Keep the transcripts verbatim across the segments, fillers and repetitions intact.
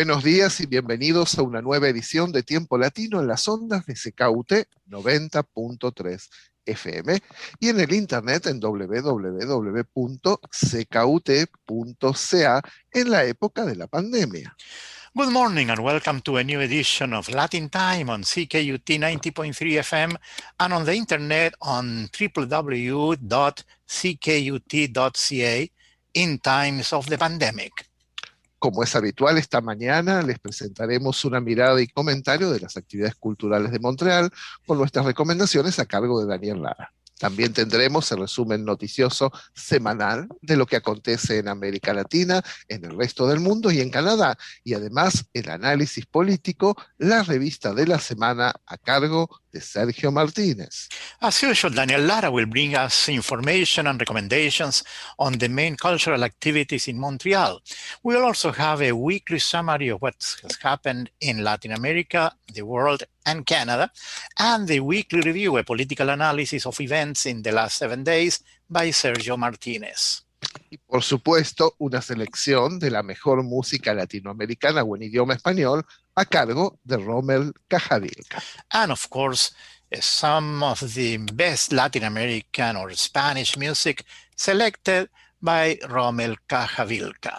Buenos días y bienvenidos a una nueva edición de Tiempo Latino en las ondas de C K U T noventa punto tres F M y en el internet en doble u doble u doble u punto c k u t punto c a en la época de la pandemia. Good morning and welcome to a new edition of Latin Time on C K U T ninety point three F M and on the internet on w w w dot c k u t dot c a in times of the pandemic. Como es habitual, esta mañana les presentaremos una mirada y comentario de las actividades culturales de Montreal con nuestras recomendaciones a cargo de Daniel Lara. También tendremos el resumen noticioso semanal de lo que acontece en América Latina, en el resto del mundo y en Canadá, y además el análisis político, la revista de la semana a cargo de Sergio Martínez. As usual, Daniel Lara will bring us information and recommendations on the main cultural activities in Montreal. We will also have a weekly summary of what has happened in Latin America, the world, and Canada, and the weekly review, a political analysis of events in the last seven days by Sergio Martínez. Y por supuesto, una selección de la mejor música latinoamericana o en idioma español a cargo de Rommel Cajavilca. And of course, some of the best Latin American or Spanish music selected by Rommel Cajavilca.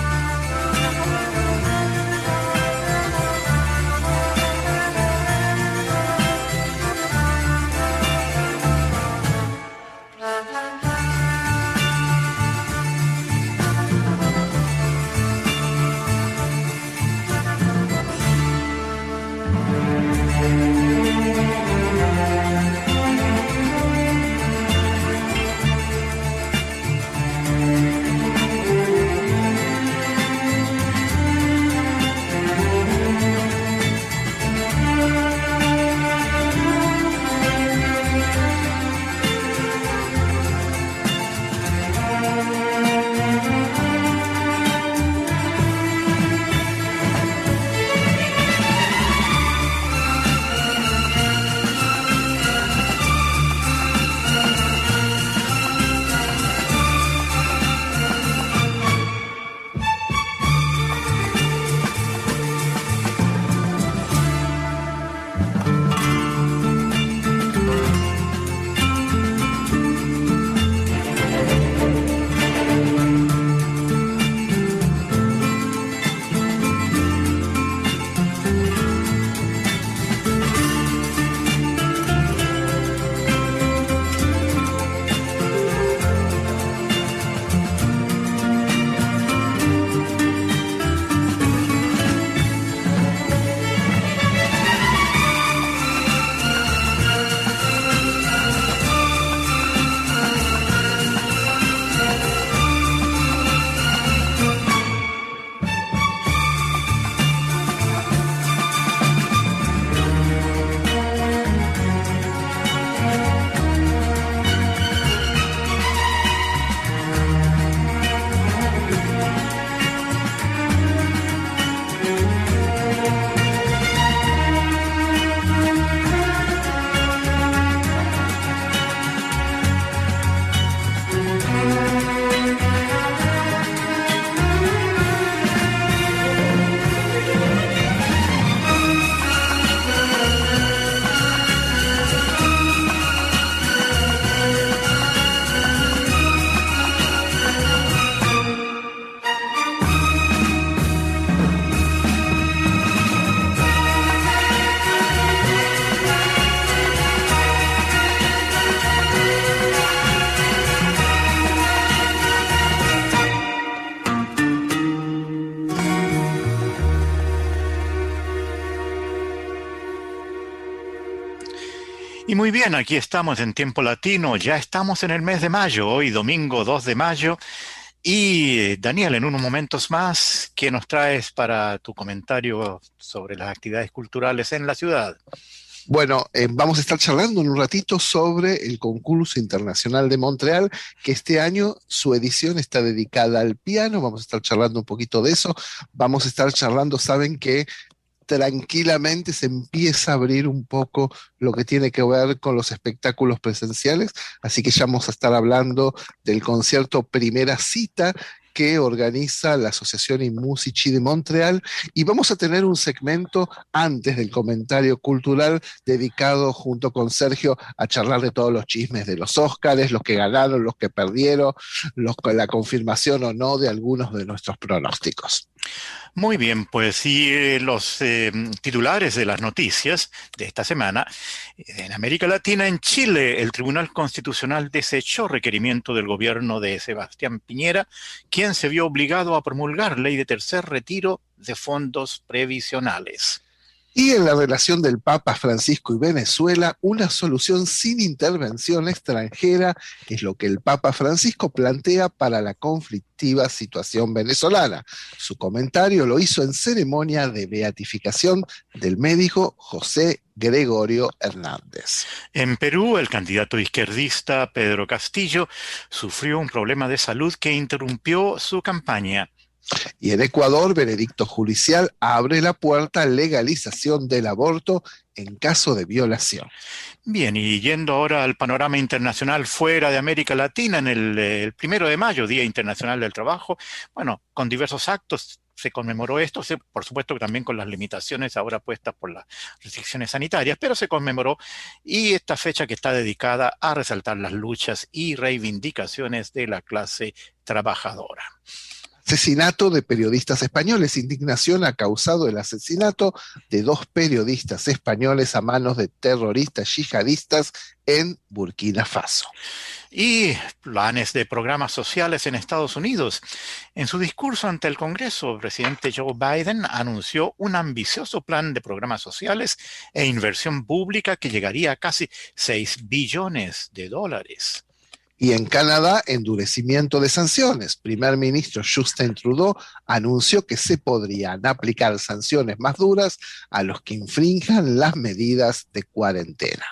Y muy bien, aquí estamos en Tiempo Latino, ya estamos en el mes de mayo, hoy domingo dos de mayo. Y Daniel, en unos momentos más, ¿qué nos traes para tu comentario sobre las actividades culturales en la ciudad? Bueno, eh, vamos a estar charlando en un ratito sobre el concurso internacional de Montreal, que este año su edición está dedicada al piano. Vamos a estar charlando un poquito de eso. Vamos a estar charlando, saben que tranquilamente se empieza a abrir un poco lo que tiene que ver con los espectáculos presenciales, así que ya vamos a estar hablando del concierto Primera Cita, que organiza la Asociación IMUSICI de Montreal, y vamos a tener un segmento antes del comentario cultural dedicado junto con Sergio a charlar de todos los chismes de los Óscares, los que ganaron, los que perdieron, los, la confirmación o no de algunos de nuestros pronósticos. Muy bien, pues y eh, los eh, titulares de las noticias de esta semana. En América Latina, en Chile, el Tribunal Constitucional desechó requerimiento del gobierno de Sebastián Piñera, quien se vio obligado a promulgar ley de tercer retiro de fondos previsionales. Y en la relación del Papa Francisco y Venezuela, una solución sin intervención extranjera es lo que el Papa Francisco plantea para la conflictiva situación venezolana. Su comentario lo hizo en ceremonia de beatificación del médico José Gregorio Hernández. En Perú, el candidato izquierdista Pedro Castillo sufrió un problema de salud que interrumpió su campaña. Y en Ecuador, veredicto judicial abre la puerta a legalización del aborto en caso de violación. Bien, y yendo ahora al panorama internacional fuera de América Latina, en el, el primero de mayo, Día Internacional del Trabajo, bueno, con diversos actos se conmemoró esto, se, por supuesto que también con las limitaciones ahora puestas por las restricciones sanitarias, pero se conmemoró, y esta fecha que está dedicada a resaltar las luchas y reivindicaciones de la clase trabajadora. Asesinato de periodistas españoles. Indignación ha causado el asesinato de dos periodistas españoles a manos de terroristas yihadistas en Burkina Faso. Y planes de programas sociales en Estados Unidos. En su discurso ante el Congreso, el presidente Joe Biden anunció un ambicioso plan de programas sociales e inversión pública que llegaría a casi seis billones de dólares. Y en Canadá, endurecimiento de sanciones. Primer ministro Justin Trudeau anunció que se podrían aplicar sanciones más duras a los que infrinjan las medidas de cuarentena.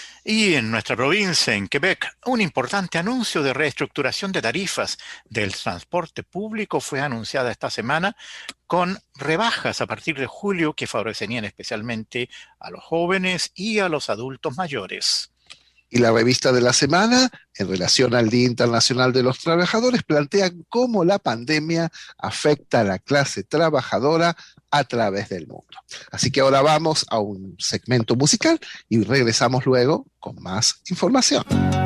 Y en nuestra provincia, en Quebec, un importante anuncio de reestructuración de tarifas del transporte público fue anunciada esta semana, con rebajas a partir de julio que favorecerían especialmente a los jóvenes y a los adultos mayores. Y la revista de la semana, en relación al Día Internacional de los Trabajadores, plantea cómo la pandemia afecta a la clase trabajadora a través del mundo. Así que ahora vamos a un segmento musical y regresamos luego con más información.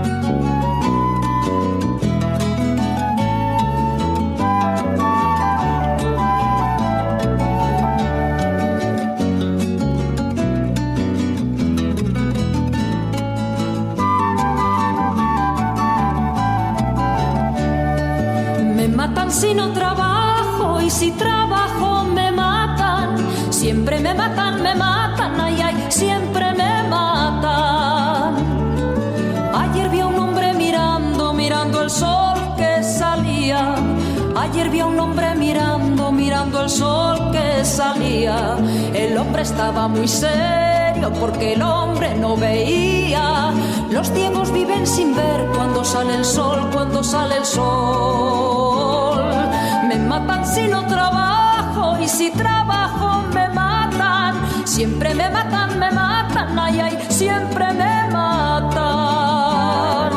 Si no trabajo y si trabajo me matan, siempre me matan, me matan, ay, ay, siempre me matan. Ayer vi a un hombre mirando, mirando el sol que salía. Ayer vi a un hombre mirando, mirando el sol que salía. El hombre estaba muy serio porque el hombre no veía. Los ciegos viven sin ver cuando sale el sol, cuando sale el sol. Me matan si no trabajo y si trabajo me matan. Siempre me matan, me matan, ay, ay, siempre me matan.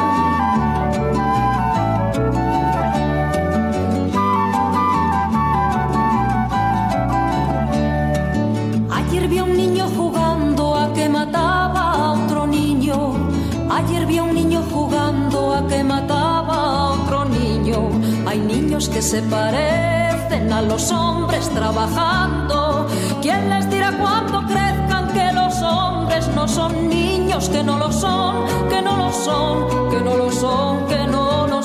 Ayer vi a un niño jugando a que mataba a otro niño. Ayer vi a un niño jugando a que mataba a otro niño. Hay niños que se parecen a los hombres trabajando. ¿Quién les dirá cuando crezcan que los hombres no son niños? Que no lo son, que no lo son, que no lo son, que no lo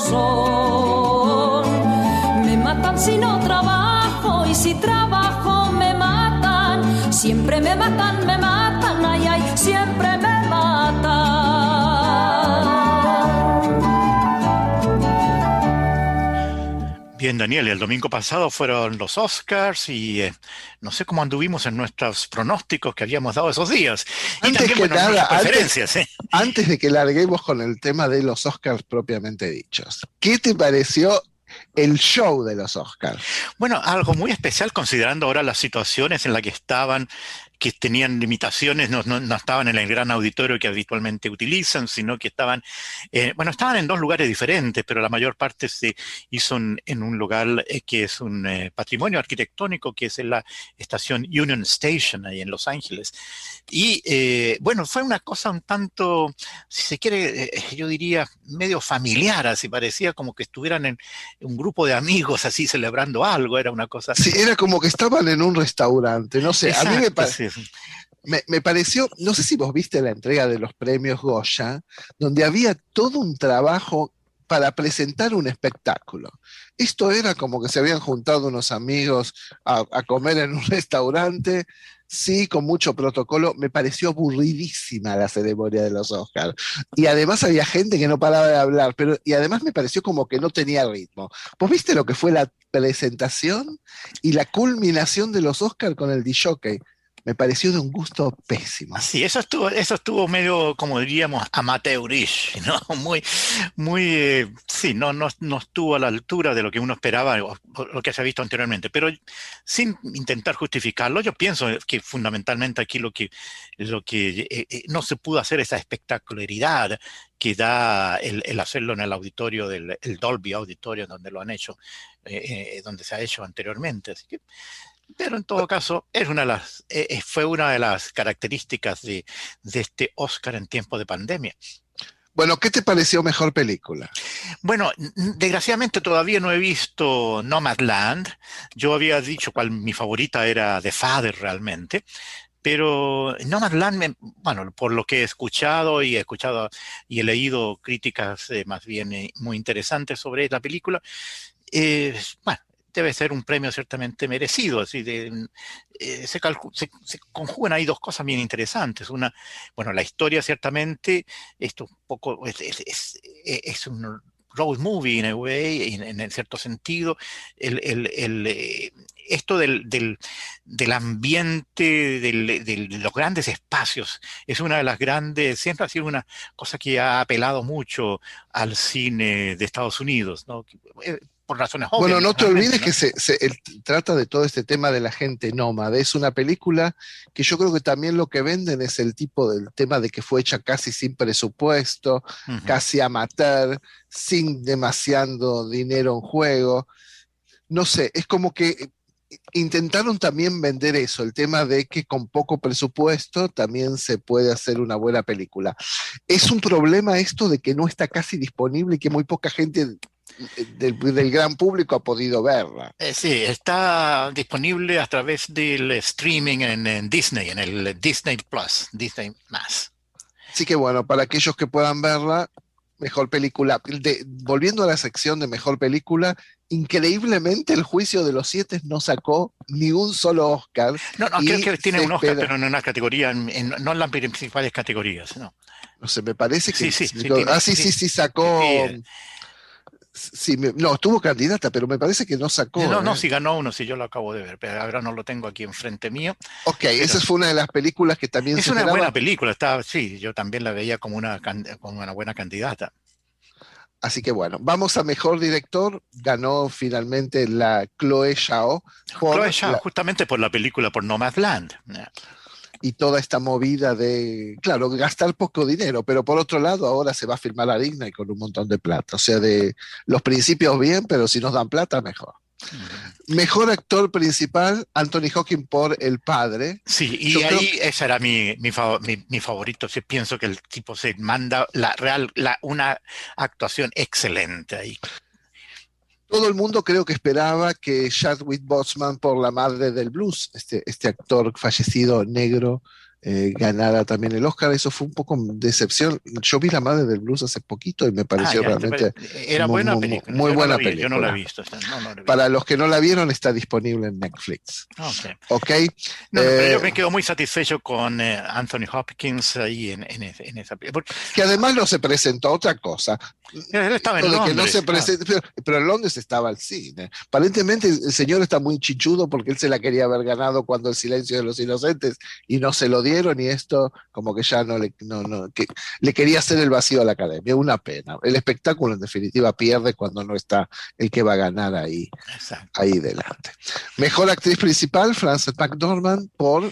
son. Me matan si no trabajo y si trabajo me matan. Siempre me matan, me matan, ay, ay, siempre me matan. Bien, Daniel, el domingo pasado fueron los Oscars y eh, no sé cómo anduvimos en nuestros pronósticos que habíamos dado esos días. Y Antes también, que bueno, nada, nuestras antes, preferencias, ¿eh? antes de que larguemos con el tema de los Oscars propiamente dichos, ¿qué te pareció el show de los Oscars? Bueno, algo muy especial considerando ahora las situaciones en las que estaban que tenían limitaciones, no, no, no estaban en el gran auditorio que habitualmente utilizan, sino que estaban, eh, bueno, estaban en dos lugares diferentes, pero la mayor parte se hizo en, en un lugar eh, que es un eh, patrimonio arquitectónico, que es en la estación Union Station, ahí en Los Ángeles. Y eh, bueno, fue una cosa un tanto, si se quiere, eh, yo diría, medio familiar, así parecía como que estuvieran en un grupo de amigos así celebrando algo, era una cosa... Sí, era como que estaban en un restaurante, no sé, Exacto, a mí me, pa sí. me, me pareció, no sé si vos viste la entrega de los premios Goya, donde había todo un trabajo para presentar un espectáculo. Esto era como que se habían juntado unos amigos a, a comer en un restaurante, sí, con mucho protocolo. Me pareció aburridísima la ceremonia de los Oscars. Y además había gente que no paraba de hablar, pero, y además me pareció como que no tenía ritmo. ¿Vos viste lo que fue la presentación y la culminación de los Oscars con el disjockey? Me pareció de un gusto pésimo. Sí, eso estuvo, eso estuvo medio, como diríamos, amateurish, ¿no? Muy, muy, eh, sí, no, no, no estuvo a la altura de lo que uno esperaba o, o lo que se ha visto anteriormente. Pero sin intentar justificarlo, yo pienso que fundamentalmente aquí lo que, lo que eh, eh, no se pudo hacer esa espectacularidad que da el, el hacerlo en el auditorio del el Dolby Auditorio, donde lo han hecho, eh, eh, donde se ha hecho anteriormente. Así que, pero en todo caso, es una de las, eh, fue una de las características de, de este Oscar en tiempo de pandemia. Bueno, ¿qué te pareció mejor película? Bueno, desgraciadamente todavía no he visto Nomadland. Yo había dicho cuál mi favorita era The Father realmente. Pero Nomadland, me, bueno, por lo que he escuchado y he escuchado y he leído críticas eh, más bien eh, muy interesantes sobre la película, eh, bueno, debe ser un premio ciertamente merecido. Así de, eh, se, se, se conjugan ahí dos cosas bien interesantes. Una, bueno, la historia ciertamente, esto un poco es, es, es, es un road movie in a way, en, en cierto sentido. El, el, el, eh, esto del, del, del ambiente, del, de los grandes espacios, es una de las grandes, siempre ha sido una cosa que ha apelado mucho al cine de Estados Unidos, ¿no? Por razones obvias. Bueno, no te olvides, ¿no?, que se, se el, trata de todo este tema de la gente nómada. Es una película que yo creo que también lo que venden es el tipo del tema de que fue hecha casi sin presupuesto, uh-huh. casi amateur, sin demasiado dinero en juego. No sé, es como que intentaron también vender eso, el tema de que con poco presupuesto también se puede hacer una buena película. Es un problema esto de que no está casi disponible y que muy poca gente Del, del gran público ha podido verla. Eh, sí, está disponible a través del streaming en, en Disney, en el Disney Plus, Disney Más. Así que bueno, para aquellos que puedan verla, mejor película. De, volviendo a la sección de mejor película, increíblemente El Juicio de los Siete no sacó ni un solo Oscar. No, no, creo que tiene un Oscar, espera. pero en una categoría, en, en, no en las principales categorías, no. No sé, me parece que... Sí, sí, sí, no, tiene, ah, sí, sí, sí, sí sacó... Sí, Sí, me, no, estuvo candidata, pero me parece que no sacó. No, ¿eh? no, sí ganó uno, sí, yo lo acabo de ver, pero ahora no lo tengo aquí enfrente mío. Ok, pero esa fue una de las películas que también es se una esperaba. buena película, está, sí, yo también la veía como una, como una buena candidata. Así que bueno, vamos a mejor director. Ganó finalmente la Chloe Zhao. Chloe Zhao, la, justamente por la película, por Nomadland. Y toda esta movida de, claro, gastar poco dinero, pero por otro lado ahora se va a filmar a Disney con un montón de plata. O sea, de los principios bien, pero si nos dan plata, mejor. Uh-huh. Mejor actor principal, Anthony Hopkins por El Padre. Sí, y Yo ahí creo... ese era mi, mi, mi, mi favorito. Sí, pienso que el tipo se manda la real, la, una actuación excelente ahí. Todo el mundo creo que esperaba que Chadwick Boseman por La Madre del Blues, este, este actor fallecido negro, eh, ganara también el Oscar. Eso fue un poco decepción. Yo vi La Madre del Blues hace poquito y me pareció ah, ya, realmente era muy, buena muy, película. muy yo buena no vi, película. Yo no la he visto. No, no la he visto. Para los que no la vieron, está disponible en Netflix. Okay. Okay. No, no, eh, pero yo me quedo muy satisfecho con eh, Anthony Hopkins ahí en, en, en esa película. Que además no se presentó otra cosa. Él estaba en Londres. Que no se presentó, claro. pero, pero en Londres estaba el cine. Aparentemente el señor está muy chichudo porque él se la quería haber ganado cuando El Silencio de los Inocentes y no se lo dieron, y esto como que ya no le, no, no, que le quería hacer el vacío a la academia. Una pena. El espectáculo en definitiva pierde cuando no está el que va a ganar ahí, ahí delante. Mejor actriz principal, Frances McDormand por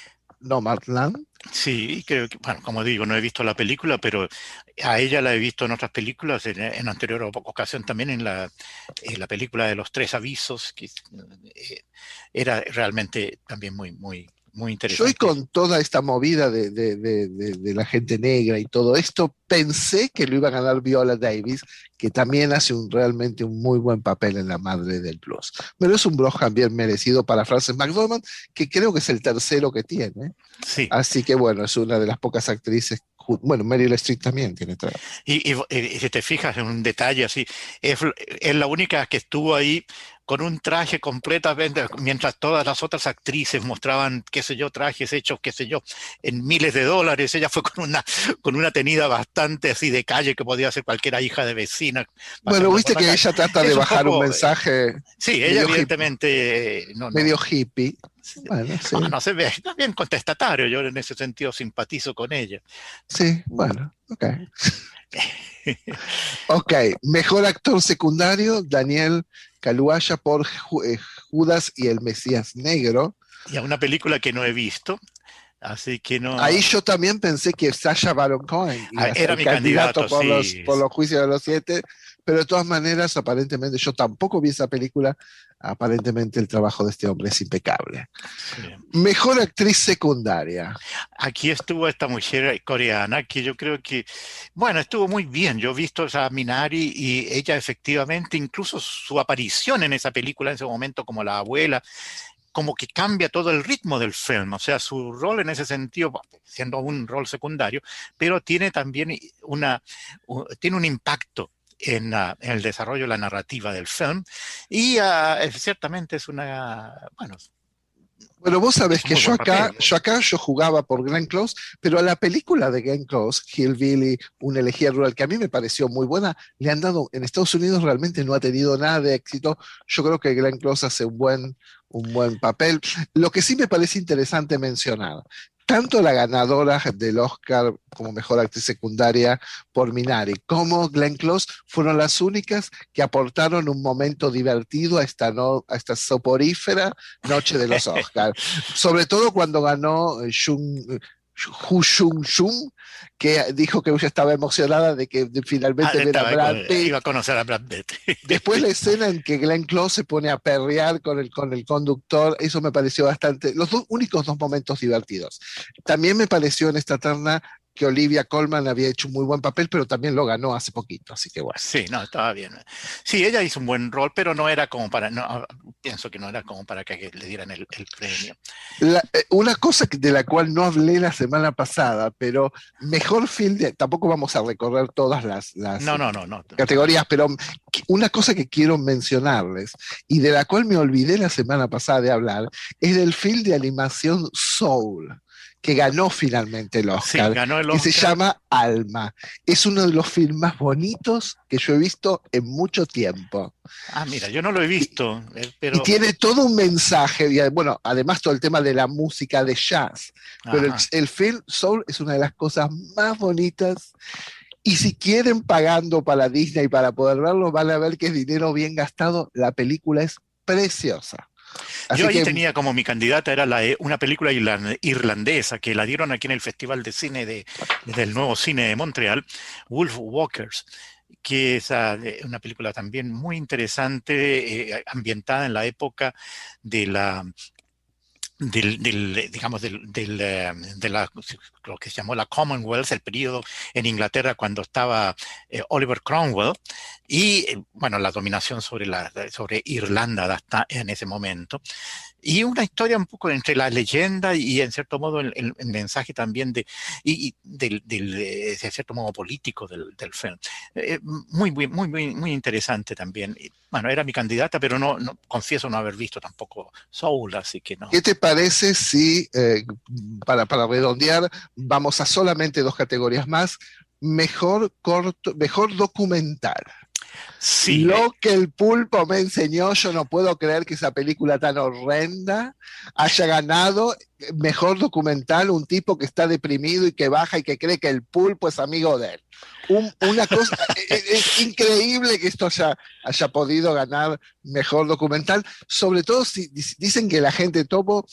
Nomadland. Sí, creo que, bueno, como digo, no he visto la película, pero a ella la he visto en otras películas, en, en anterior ocasión también en la, en la película de los tres avisos, que eh, era realmente también muy, muy, muy interesante. Yo y con toda esta movida de, de, de, de, de la gente negra y todo esto, pensé que lo iba a ganar Viola Davis, que también hace un, realmente un muy buen papel en La Madre del Blues. Pero es un Oscar bien merecido para Frances McDormand, que creo que es el tercero que tiene. Sí. Así que bueno, es una de las pocas actrices. Bueno, Meryl Streep también tiene trabajo. Y, y, y si te fijas en un detalle así, es, es la única que estuvo ahí con un traje completamente, mientras todas las otras actrices mostraban, qué sé yo, trajes hechos, qué sé yo, en miles de dólares. Ella fue con una, con una tenida bastante así de calle que podía ser cualquier hija de vecina. Bueno, viste que ella trata de bajar un, poco, un mensaje. Sí, ella evidentemente. Hippie, no, no. Medio hippie. Bueno, sí. No, no se ve, está bien contestatario, yo en ese sentido simpatizo con ella. Sí, bueno, ok. Ok, mejor actor secundario, Daniel Kaluuya por Judas y el Mesías Negro. Y a una película que no he visto, así que no... Ahí yo también pensé que Sacha Baron Cohen iba a ser era mi candidato, por, sí. los, por los juicios de los siete, pero de todas maneras, aparentemente, yo tampoco vi esa película, aparentemente el trabajo de este hombre es impecable. Sí. Mejor actriz secundaria. Aquí estuvo esta mujer coreana que yo creo que, bueno, estuvo muy bien. Yo he visto a Minari y ella efectivamente, incluso su aparición en esa película en ese momento como la abuela, como que cambia todo el ritmo del film, o sea, su rol en ese sentido, siendo un rol secundario, pero tiene también una, uh, tiene un impacto En, uh, en el desarrollo de la narrativa del film, y uh, ciertamente es una, bueno... Bueno, vos sabés que yo acá, yo acá yo jugaba por Glenn Close, pero a la película de Glenn Close, Hillbilly, una elegía rural, que a mí me pareció muy buena, le han dado, en Estados Unidos realmente no ha tenido nada de éxito. Yo creo que Glenn Close hace un buen, un buen papel. Lo que sí me parece interesante mencionar, tanto la ganadora del Oscar como mejor actriz secundaria por Minari como Glenn Close fueron las únicas que aportaron un momento divertido a esta, no, a esta soporífera noche de los Oscars. Sobre todo cuando ganó Jung, Hu Jung Jung, que dijo que ella estaba emocionada de que de finalmente ah, ver a Brad Pitt. Iba a conocer a Brad Pitt. Después la escena en que Glenn Close se pone a perrear con el, con el conductor, eso me pareció bastante, los dos, únicos dos momentos divertidos. También me pareció en esta terna que Olivia Colman había hecho un muy buen papel, pero también lo ganó hace poquito, así que bueno. Sí, no, estaba bien. Sí, ella hizo un buen rol, pero no era como para, no, pienso que no era como para que le dieran el, el premio. La, eh, una cosa de la cual no hablé la semana pasada, pero mejor film, de, tampoco vamos a recorrer todas las, las no, no, no, no. categorías, pero una cosa que quiero mencionarles, y de la cual me olvidé la semana pasada de hablar, es del film de animación Soul, que ganó finalmente el Oscar, sí, ganó el Oscar, que se llama Alma. Es uno de los filmes más bonitos que yo he visto en mucho tiempo. Ah, mira, yo no lo he visto. Y, pero... y tiene todo un mensaje, y bueno, además todo el tema de la música de jazz. Ajá. Pero el, el film Soul es una de las cosas más bonitas. Y si quieren pagando para Disney para poder verlo, van a ver que es dinero bien gastado. La película es preciosa. Así Yo ahí que, tenía como mi candidata, era la, una película irlandesa que la dieron aquí en el Festival de Cine de, del Nuevo Cine de Montreal, Wolf Walkers, que es uh, una película también muy interesante, eh, ambientada en la época de la... Del, del, digamos, del, del, de la, lo que se llamó la Commonwealth, el periodo en Inglaterra cuando estaba eh, Oliver Cromwell, y, eh, bueno, la dominación sobre, la, sobre Irlanda hasta en ese momento. Y una historia un poco entre la leyenda y, en cierto modo, el, el, el mensaje también de, y, y del, del, de cierto modo, político del, del film. Eh, muy, muy, muy, muy, muy interesante también. Y, bueno, era mi candidata, pero no, no confieso no haber visto tampoco Soul, así que no. ¿Qué te parece si, eh, para, para redondear, vamos a solamente dos categorías más? Mejor corto, mejor documental. Sí. Lo que el pulpo me enseñó, yo no puedo creer que esa película tan horrenda haya ganado mejor documental, un tipo que está deprimido y que baja y que cree que el pulpo es amigo de él. Un, una cosa, es, es increíble que esto haya, haya podido ganar mejor documental, sobre todo si dicen que la gente topo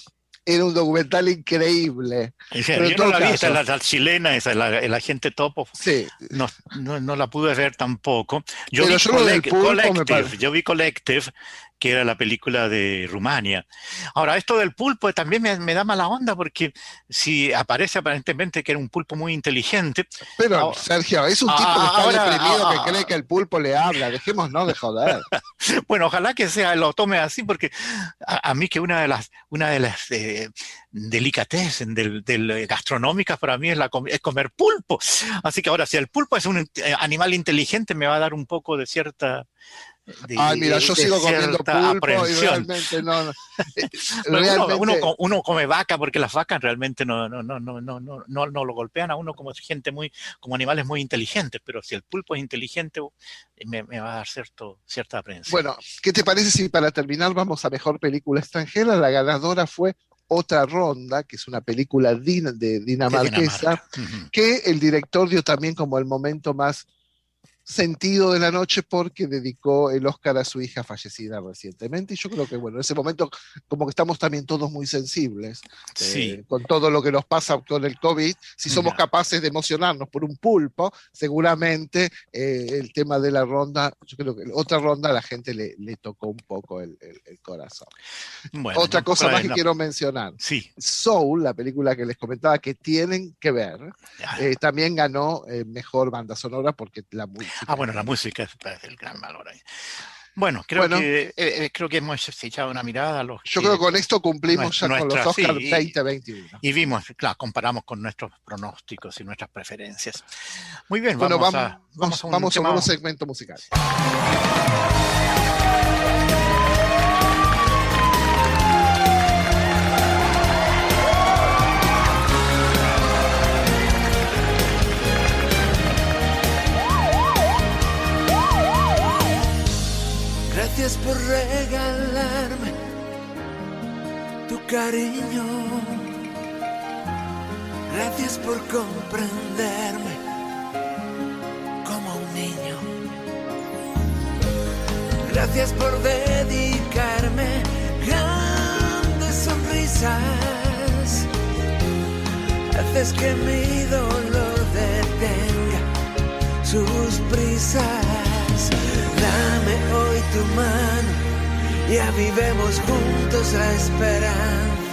Era un documental increíble. O sea, yo no la vi, esa, la, la chilena, esa, la, el agente Topo. Sí. No, no, no la pude ver tampoco. Yo Pero vi yo lo del Collect- pulpo me Collective, parece- yo vi Collective, que era la película de Rumania. Ahora, esto del pulpo también me, me da mala onda, porque si aparece aparentemente que era un pulpo muy inteligente. Pero, Ahora- Sergio, es un tipo Ah, que está ahora- deprimido ah, que cree que el pulpo le habla. Dejémonos de joder. Bueno, ojalá que sea, lo tome así, porque a, a mí que una de las, una de las eh, delicatessen del, del gastronómicas para mí es, la, com- es comer pulpo. Así que ahora, si el pulpo es un eh, animal inteligente, me va a dar un poco de cierta... de- Ay, mira, yo de sigo comiendo cierta pulpo y aprensión. realmente no. no. Eh, Bueno, uno, realmente- uno co- uno come vaca porque las vacas realmente no, no, no, no, no, no, no, no lo golpean a uno como gente muy, como animales muy inteligentes, pero si el pulpo es inteligente, me, me va a dar cierto, cierta aprensión. Bueno, ¿qué te parece si para terminar vamos a mejor película extranjera? La ganadora fue Otra Ronda, que es una película din- de De dinamarquesa, Dinamarca. Ujú. que el director dio también como el momento más sentido de la noche porque dedicó el Oscar a su hija fallecida recientemente. Y yo creo que, bueno, en ese momento como que estamos también todos muy sensibles Sí. eh, con todo lo que nos pasa con el COVID. Si somos Ya. capaces de emocionarnos por un pulpo, seguramente eh, el tema de la ronda, yo creo que Otra Ronda a la gente le, le tocó un poco el, el- el corazón. Bueno, Otra no, cosa por más ahí que no. quiero mencionar. Sí. Soul, la película que les comentaba que tienen que ver, eh, también ganó eh, mejor banda sonora porque la música. Ah, bueno, la música es es el gran valor ahí. Bueno, creo Bueno. que eh, eh, creo que hemos echado una mirada a los Yo que- creo que con esto cumplimos nuestra- ya con los nuestra- Oscars sí, veinte veintiuno. y vimos, claro, comparamos con nuestros pronósticos y nuestras preferencias. Muy bien, Bueno, vamos, vamos, a, vamos, vamos a un vamos a un tema- nuevo segmento musical. Gracias por regalarme tu cariño. Gracias por comprenderme como un niño. Gracias por dedicarme grandes sonrisas. Haces que mi dolor detenga sus prisas. Dame hoy tu mano y avivemos juntos la esperanza.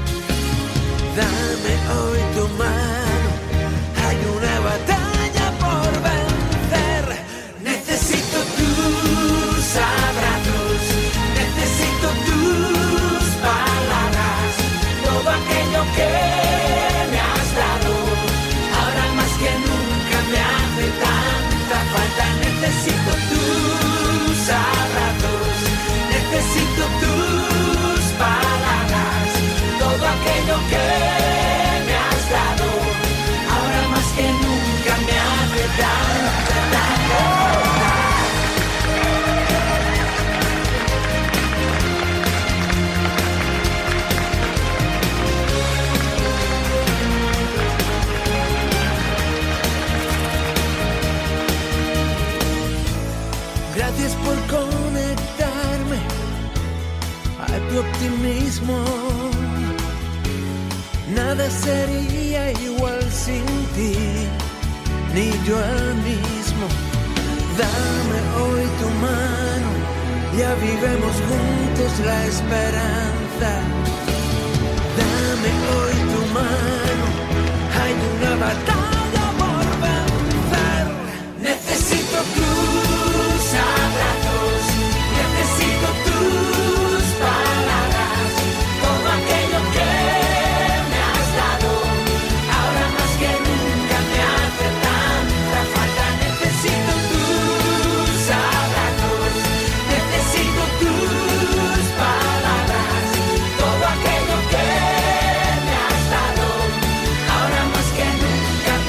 Dame hoy tu mano, hay una batalla por vencer. Necesito tus abrazos, necesito tus palabras, todo aquello que me has dado, ahora más que nunca me hace tanta falta. Necesito tus abrazos, necesito tus palabras, todo aquello que me has dado, ahora más que nunca me hace tanta, tanta falta. Gracias por conectarme a tu optimismo. Nada sería igual sin ti, ni yo al mismo. Dame hoy tu mano y avivemos juntos la esperanza. Dame hoy tu mano, hay una batalla por vencer. Necesito tus abrazos, necesito tus palabras, todo aquello que me has dado, ahora más que nunca me hace tanta falta. Necesito tus abrazos, necesito tus palabras, todo aquello que me has dado, ahora más que nunca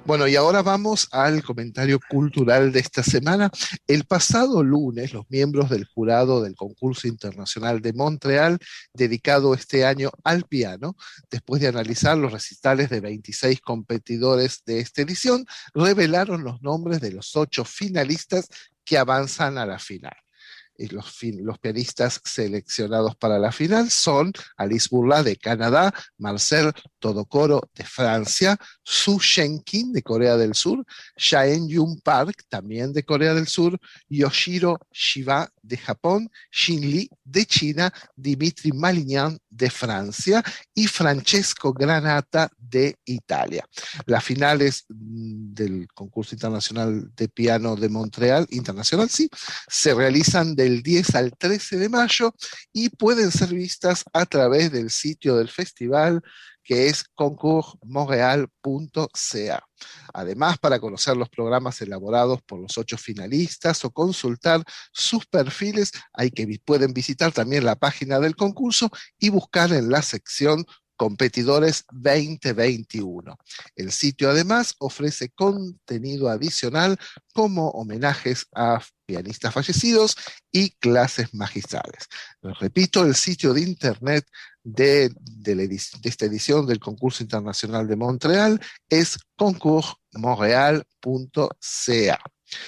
Bueno, y ahora vamos al comentario cultural de esta semana. El pasado lunes, los miembros del jurado del Concurso Internacional de Montreal, dedicado este año al piano, después de analizar los recitales de veintiséis competidores de esta edición, revelaron los nombres de los ocho finalistas que avanzan a la final. Y los, fin, los pianistas seleccionados para la final son Alice Bourla de Canadá, Marcel Todokoro de Francia, Su Shen-kin de Corea del Sur, Jae-Yoon Park también de Corea del Sur, Yoshiro Shiba de Japón, Xin Li de China, Dimitri Malignan de Francia y Francesco Granata de Italia. Las finales del Concurso Internacional de Piano de Montreal, internacional sí, se realizan del diez al trece de mayo y pueden ser vistas a través del sitio del festival, que es concours montreal punto c a. Además, para conocer los programas elaborados por los ocho finalistas o consultar sus perfiles, hay que pueden visitar también la página del concurso y buscar en la sección Competidores veinte veintiuno. El sitio además ofrece contenido adicional como homenajes a pianistas fallecidos y clases magistrales. Les repito, el sitio de internet de, de, la edic- de esta edición del Concurso Internacional de Montreal es concours montreal punto c a.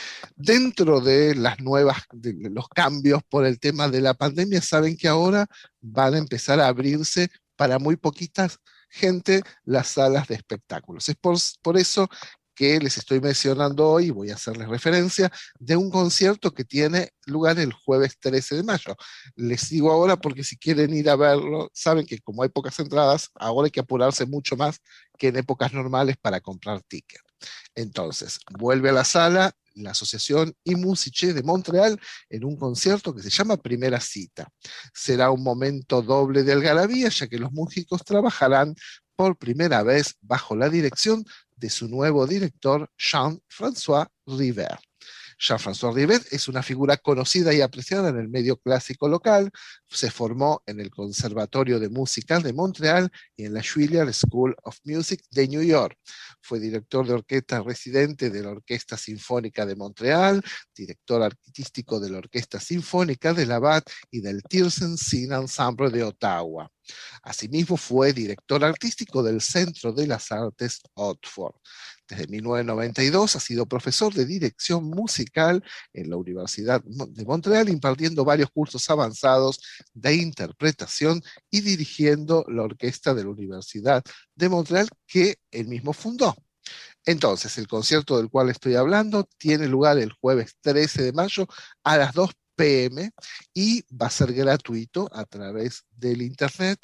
Dentro de las nuevas, de los cambios por el tema de la pandemia, saben que ahora van a empezar a abrirse para muy poquita gente las salas de espectáculos. Es por, por eso que les estoy mencionando hoy, voy a hacerles referencia, de un concierto que tiene lugar el jueves trece de mayo. Les digo ahora porque si quieren ir a verlo, saben que como hay pocas entradas, ahora hay que apurarse mucho más que en épocas normales para comprar ticket. Entonces, vuelve a la sala la Asociación iMusiche de Montreal en un concierto que se llama Primera Cita. Será un momento doble de algarabía, ya que los músicos trabajarán por primera vez bajo la dirección de su nuevo director, Jean-François Rivet. Jean-François Rivet es una figura conocida y apreciada en el medio clásico local. Se formó en el Conservatorio de Música de Montreal y en la Juilliard School of Music de New York. Fue director de orquesta residente de la Orquesta Sinfónica de Montreal, director artístico de la Orquesta Sinfónica de Labatt y del Tiercen Ensemble de Ottawa. Asimismo, fue director artístico del Centro de las Artes Oxford. Desde mil novecientos noventa y dos ha sido profesor de dirección musical en la Universidad de Montreal, impartiendo varios cursos avanzados de interpretación y dirigiendo la orquesta de la Universidad de Montreal que él mismo fundó. Entonces, el concierto del cual estoy hablando tiene lugar el jueves trece de mayo a las dos pe eme y va a ser gratuito a través del internet,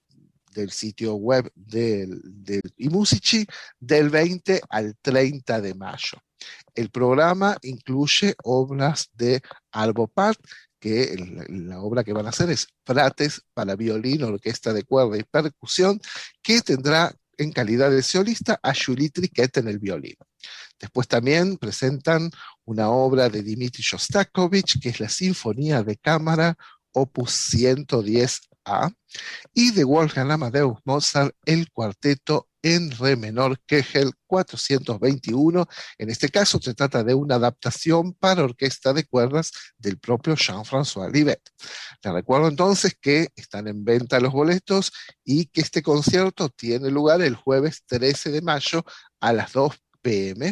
del sitio web del, del iMusici, del veinte al treinta de mayo. El programa incluye obras de Arvo Pärt, que el, la obra que van a hacer es Frates para violín, orquesta de cuerda y percusión, que tendrá en calidad de solista a Julie Triquet en el violín. Después también presentan una obra de Dmitri Shostakovich, que es la Sinfonía de Cámara, opus ciento diez a, y de Wolfgang Amadeus Mozart, el cuarteto en re menor Kegel cuatrocientos veintiuno. En este caso se trata de una adaptación para orquesta de cuerdas del propio Jean-François Rivet. Les recuerdo entonces que están en venta los boletos y que este concierto tiene lugar el jueves trece de mayo a las dos pe eme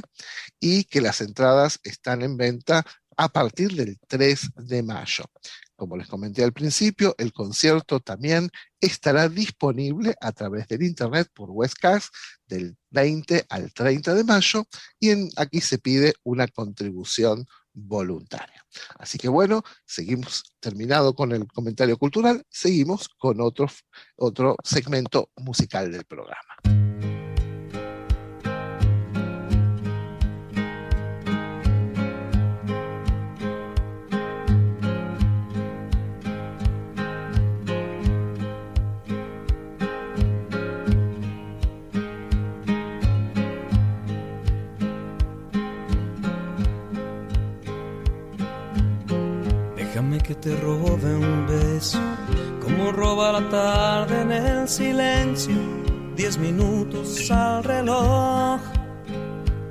y que las entradas están en venta a partir del tres de mayo. Como les comenté al principio, el concierto también estará disponible a través del internet por Webcast del veinte al treinta de mayo y en, aquí se pide una contribución voluntaria. Así que bueno, seguimos terminado con el comentario cultural, seguimos con otro, otro segmento musical del programa. Déjame que te robe un beso, como roba la tarde en el silencio, diez minutos al reloj.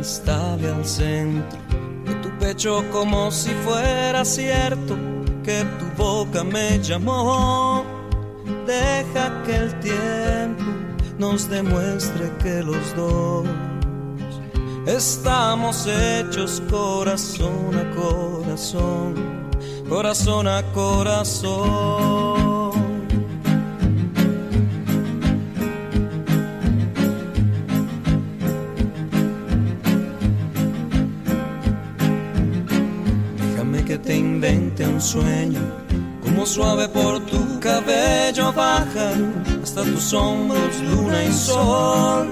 instale al centro de tu pecho como si fuera cierto que tu boca me llamó. Deja que el tiempo nos demuestre que los dos estamos hechos corazón a corazón, corazón a corazón. Que te invente un sueño, como suave por tu cabello bajan hasta tus hombros luna y sol.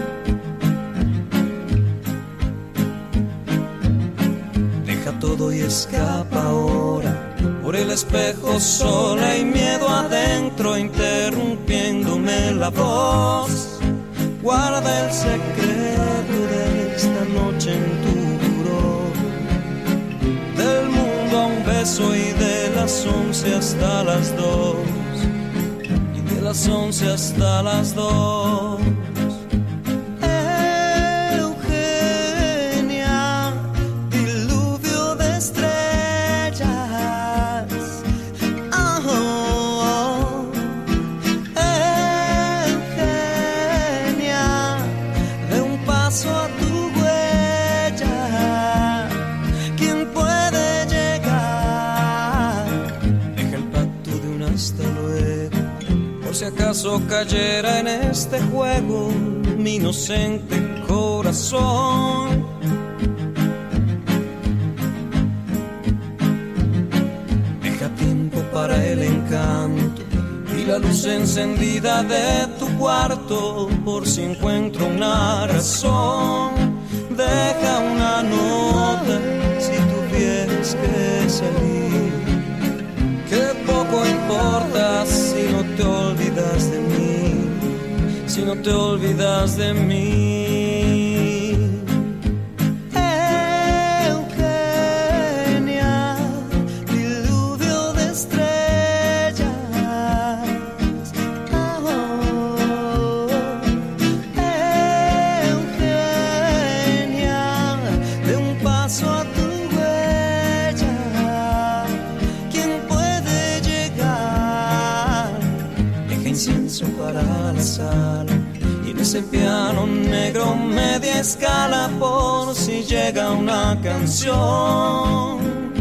Deja todo y escapa ahora por el espejo sola y miedo adentro interrumpiéndome la voz. Guarda el secreto de esta noche en tu del mundo a un beso y de las once hasta las dos, y de las once hasta las dos. Eugenia, diluvio de estrellas. Oh, oh. Eugenia, de un paso a tu si acaso cayera en este juego mi inocente corazón. Deja tiempo para el encanto y la luz encendida de tu cuarto por si encuentro una razón. Deja una nota si tuvieras que salir, que poco importa si no te olvidas de mí, si no te olvidas de mí. Eugenia, diluvio de estrellas. Oh, Eugenia, de un paso a tu incienso para la sala y en ese piano negro media escala por si llega una canción.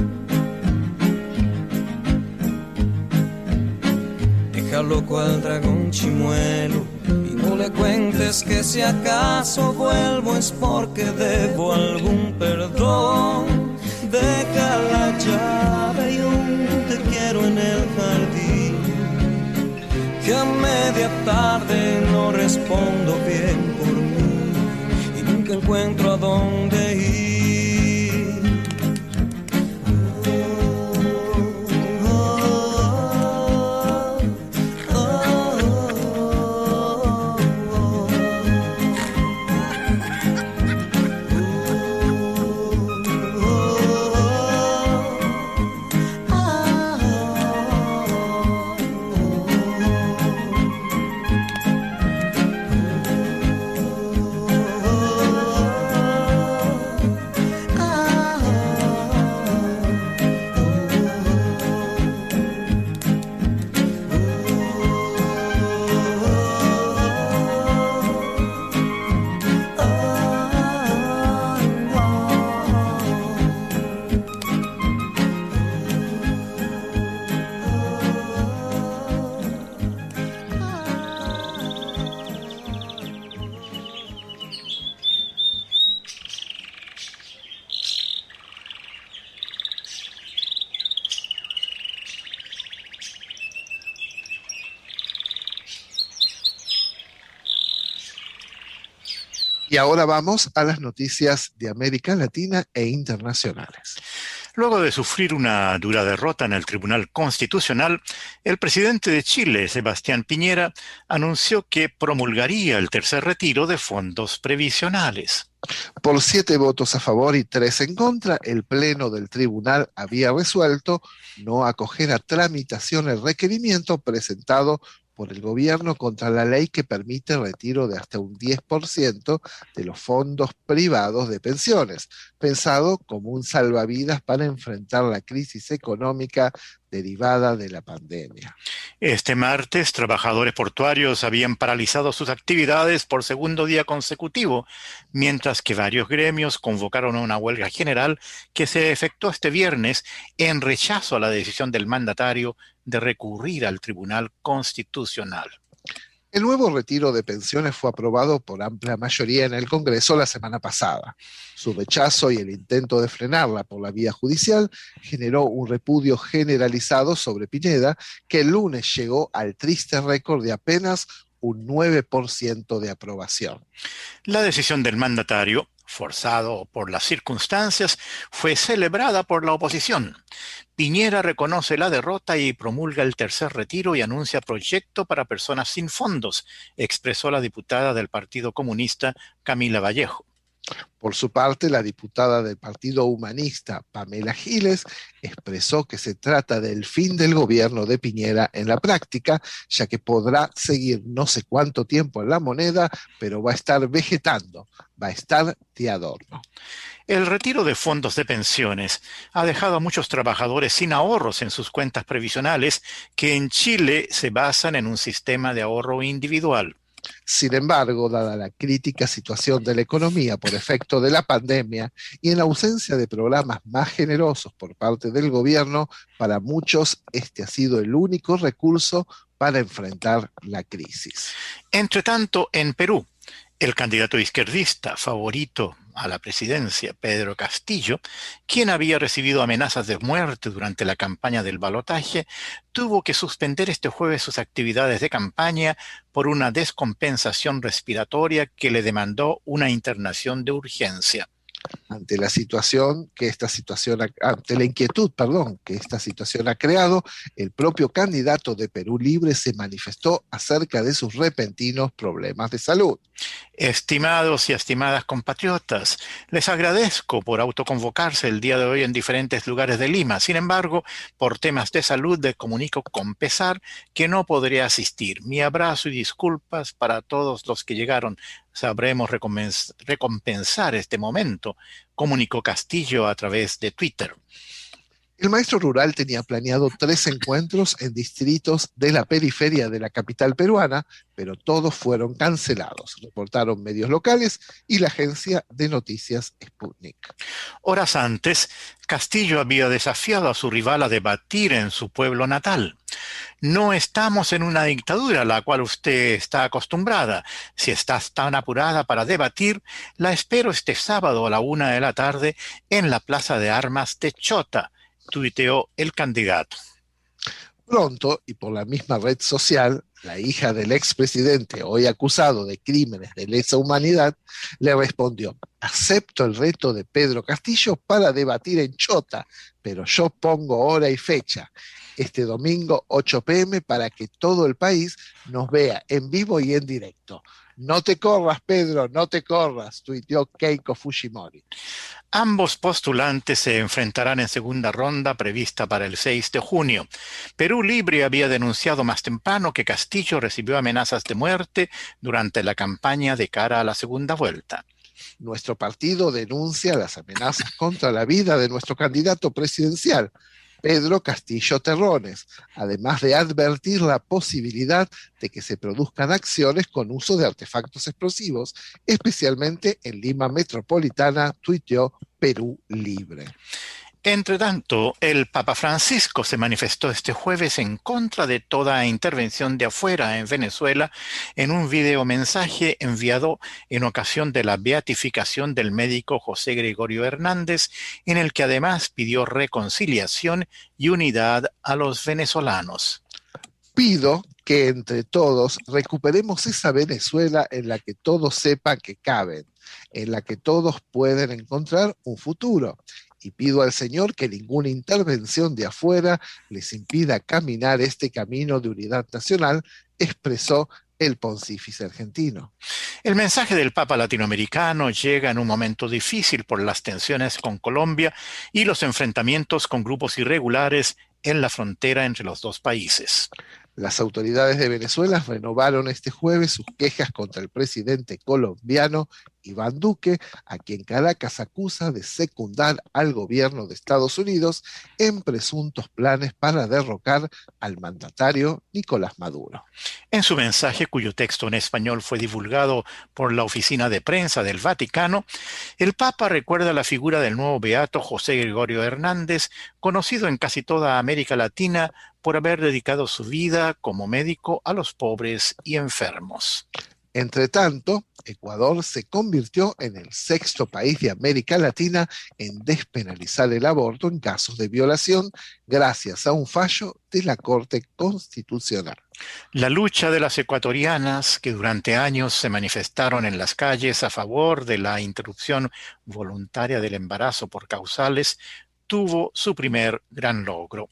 Deja loco al dragón chimuelo y no le cuentes que si acaso vuelvo es porque debo algún perdón. Deja la llave y un te quiero en el jardín, que a media tarde no respondo bien por mí y nunca encuentro a dónde ir. Y ahora vamos a las noticias de América Latina e internacionales. Luego de sufrir una dura derrota en el Tribunal Constitucional, el presidente de Chile, Sebastián Piñera, anunció que promulgaría el tercer retiro de fondos previsionales. Por siete votos a favor y tres en contra, el Pleno del Tribunal había resuelto no acoger a tramitación el requerimiento presentado por el gobierno contra la ley que permite el retiro de hasta un diez por ciento de los fondos privados de pensiones, pensado como un salvavidas para enfrentar la crisis económica derivada de la pandemia. Este martes, trabajadores portuarios habían paralizado sus actividades por segundo día consecutivo, mientras que varios gremios convocaron una huelga general que se efectuó este viernes en rechazo a la decisión del mandatario de recurrir al Tribunal Constitucional. El nuevo retiro de pensiones fue aprobado por amplia mayoría en el Congreso la semana pasada. Su rechazo y el intento de frenarla por la vía judicial generó un repudio generalizado sobre Pineda, que el lunes llegó al triste récord de apenas un nueve por ciento de aprobación. La decisión del mandatario, forzado por las circunstancias, fue celebrada por la oposición. Piñera reconoce la derrota y promulga el tercer retiro y anuncia proyecto para personas sin fondos, expresó la diputada del Partido Comunista, Camila Vallejo. Por su parte, la diputada del Partido Humanista, Pamela Giles, expresó que se trata del fin del gobierno de Piñera en la práctica, ya que podrá seguir no sé cuánto tiempo en la moneda, pero va a estar vegetando, va a estar de adorno. El retiro de fondos de pensiones ha dejado a muchos trabajadores sin ahorros en sus cuentas previsionales, que en Chile se basan en un sistema de ahorro individual. Sin embargo, dada la crítica situación de la economía por efecto de la pandemia y en la ausencia de programas más generosos por parte del gobierno, para muchos este ha sido el único recurso para enfrentar la crisis. Entre tanto, en Perú, el candidato izquierdista favorito a la presidencia, Pedro Castillo, quien había recibido amenazas de muerte durante la campaña del balotaje, tuvo que suspender este jueves sus actividades de campaña por una descompensación respiratoria que le demandó una internación de urgencia. Ante la situación que esta situación, ante la inquietud, perdón, que esta situación ha creado, el propio candidato de Perú Libre se manifestó acerca de sus repentinos problemas de salud. Estimados y estimadas compatriotas, les agradezco por autoconvocarse el día de hoy en diferentes lugares de Lima. Sin embargo, por temas de salud les comunico con pesar que no podré asistir. Mi abrazo y disculpas para todos los que llegaron. Sabremos recompensar este momento, comunicó Castillo a través de Twitter. El maestro rural tenía planeado tres encuentros en distritos de la periferia de la capital peruana, pero todos fueron cancelados, reportaron medios locales y la agencia de noticias Sputnik. Horas antes, Castillo había desafiado a su rival a debatir en su pueblo natal. No estamos en una dictadura a la cual usted está acostumbrada. Si estás tan apurada para debatir, la espero este sábado a la una de la tarde en la Plaza de Armas de Chota, tuiteó el candidato. Pronto, y por la misma red social, la hija del expresidente, hoy acusado de crímenes de lesa humanidad, le respondió: acepto el reto de Pedro Castillo para debatir en Chota, pero yo pongo hora y fecha, este domingo ocho pe eme, para que todo el país nos vea en vivo y en directo. No te corras, Pedro, no te corras, tuiteó Keiko Fujimori. Ambos postulantes se enfrentarán en segunda ronda prevista para el seis de junio. Perú Libre había denunciado más temprano que Castillo recibió amenazas de muerte durante la campaña de cara a la segunda vuelta. Nuestro partido denuncia las amenazas contra la vida de nuestro candidato presidencial, Pedro Castillo Terrones, además de advertir la posibilidad de que se produzcan acciones con uso de artefactos explosivos, especialmente en Lima Metropolitana, tuiteó Perú Libre. Entre tanto, el Papa Francisco se manifestó este jueves en contra de toda intervención de afuera en Venezuela en un videomensaje enviado en ocasión de la beatificación del médico José Gregorio Hernández, en el que además pidió reconciliación y unidad a los venezolanos. Pido que entre todos recuperemos esa Venezuela en la que todos sepan que caben, en la que todos pueden encontrar un futuro. Y pido al Señor que ninguna intervención de afuera les impida caminar este camino de unidad nacional, expresó el pontífice argentino. El mensaje del Papa latinoamericano llega en un momento difícil por las tensiones con Colombia y los enfrentamientos con grupos irregulares en la frontera entre los dos países. Las autoridades de Venezuela renovaron este jueves sus quejas contra el presidente colombiano Iván Duque, a quien Caracas acusa de secundar al gobierno de Estados Unidos en presuntos planes para derrocar al mandatario Nicolás Maduro. En su mensaje, cuyo texto en español fue divulgado por la Oficina de Prensa del Vaticano, el Papa recuerda la figura del nuevo beato José Gregorio Hernández, conocido en casi toda América Latina por haber dedicado su vida como médico a los pobres y enfermos. Entre tanto, Ecuador se convirtió en el sexto país de América Latina en despenalizar el aborto en casos de violación gracias a un fallo de la Corte Constitucional. La lucha de las ecuatorianas, que durante años se manifestaron en las calles a favor de la interrupción voluntaria del embarazo por causales, tuvo su primer gran logro.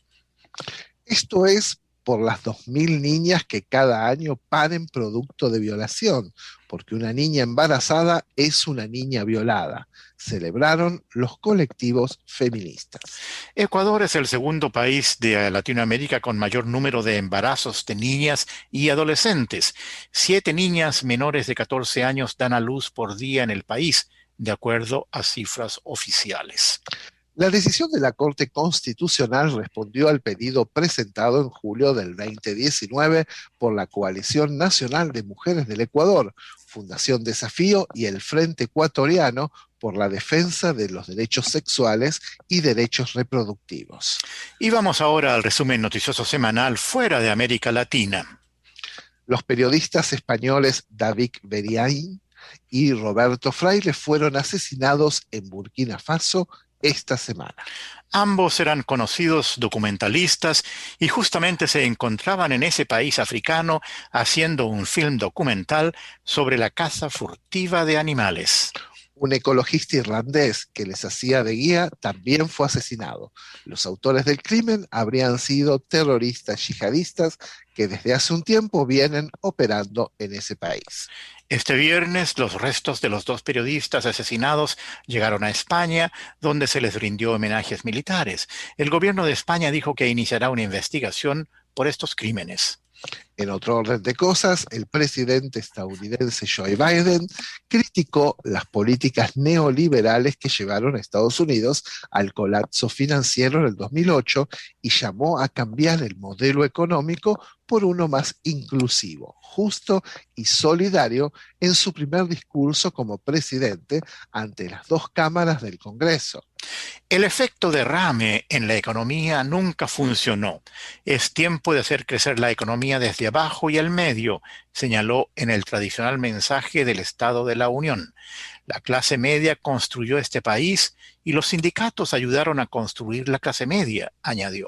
Esto es por las dos mil niñas que cada año paren producto de violación, porque una niña embarazada es una niña violada, celebraron los colectivos feministas. Ecuador es el segundo país de Latinoamérica con mayor número de embarazos de niñas y adolescentes. Siete niñas menores de catorce años dan a luz por día en el país, de acuerdo a cifras oficiales. La decisión de la Corte Constitucional respondió al pedido presentado en julio del veinte diecinueve por la Coalición Nacional de Mujeres del Ecuador, Fundación Desafío y el Frente Ecuatoriano por la defensa de los derechos sexuales y derechos reproductivos. Y vamos ahora al resumen noticioso semanal fuera de América Latina. Los periodistas españoles David Beriaín y Roberto Fraile fueron asesinados en Burkina Faso esta semana. Ambos eran conocidos documentalistas y justamente se encontraban en ese país africano haciendo un film documental sobre la caza furtiva de animales. Un ecologista irlandés que les hacía de guía también fue asesinado. Los autores del crimen habrían sido terroristas yihadistas que desde hace un tiempo vienen operando en ese país. Este viernes, los restos de los dos periodistas asesinados llegaron a España, donde se les rindió homenajes militares. El gobierno de España dijo que iniciará una investigación por estos crímenes. En otro orden de cosas, el presidente estadounidense Joe Biden criticó las políticas neoliberales que llevaron a Estados Unidos al colapso financiero en el dos mil ocho y llamó a cambiar el modelo económico por uno más inclusivo, justo y solidario en su primer discurso como presidente ante las dos cámaras del Congreso. El efecto derrame en la economía nunca funcionó. Es tiempo de hacer crecer la economía desde abajo y al medio, señaló en el tradicional mensaje del Estado de la Unión. La clase media construyó este país y los sindicatos ayudaron a construir la clase media, añadió.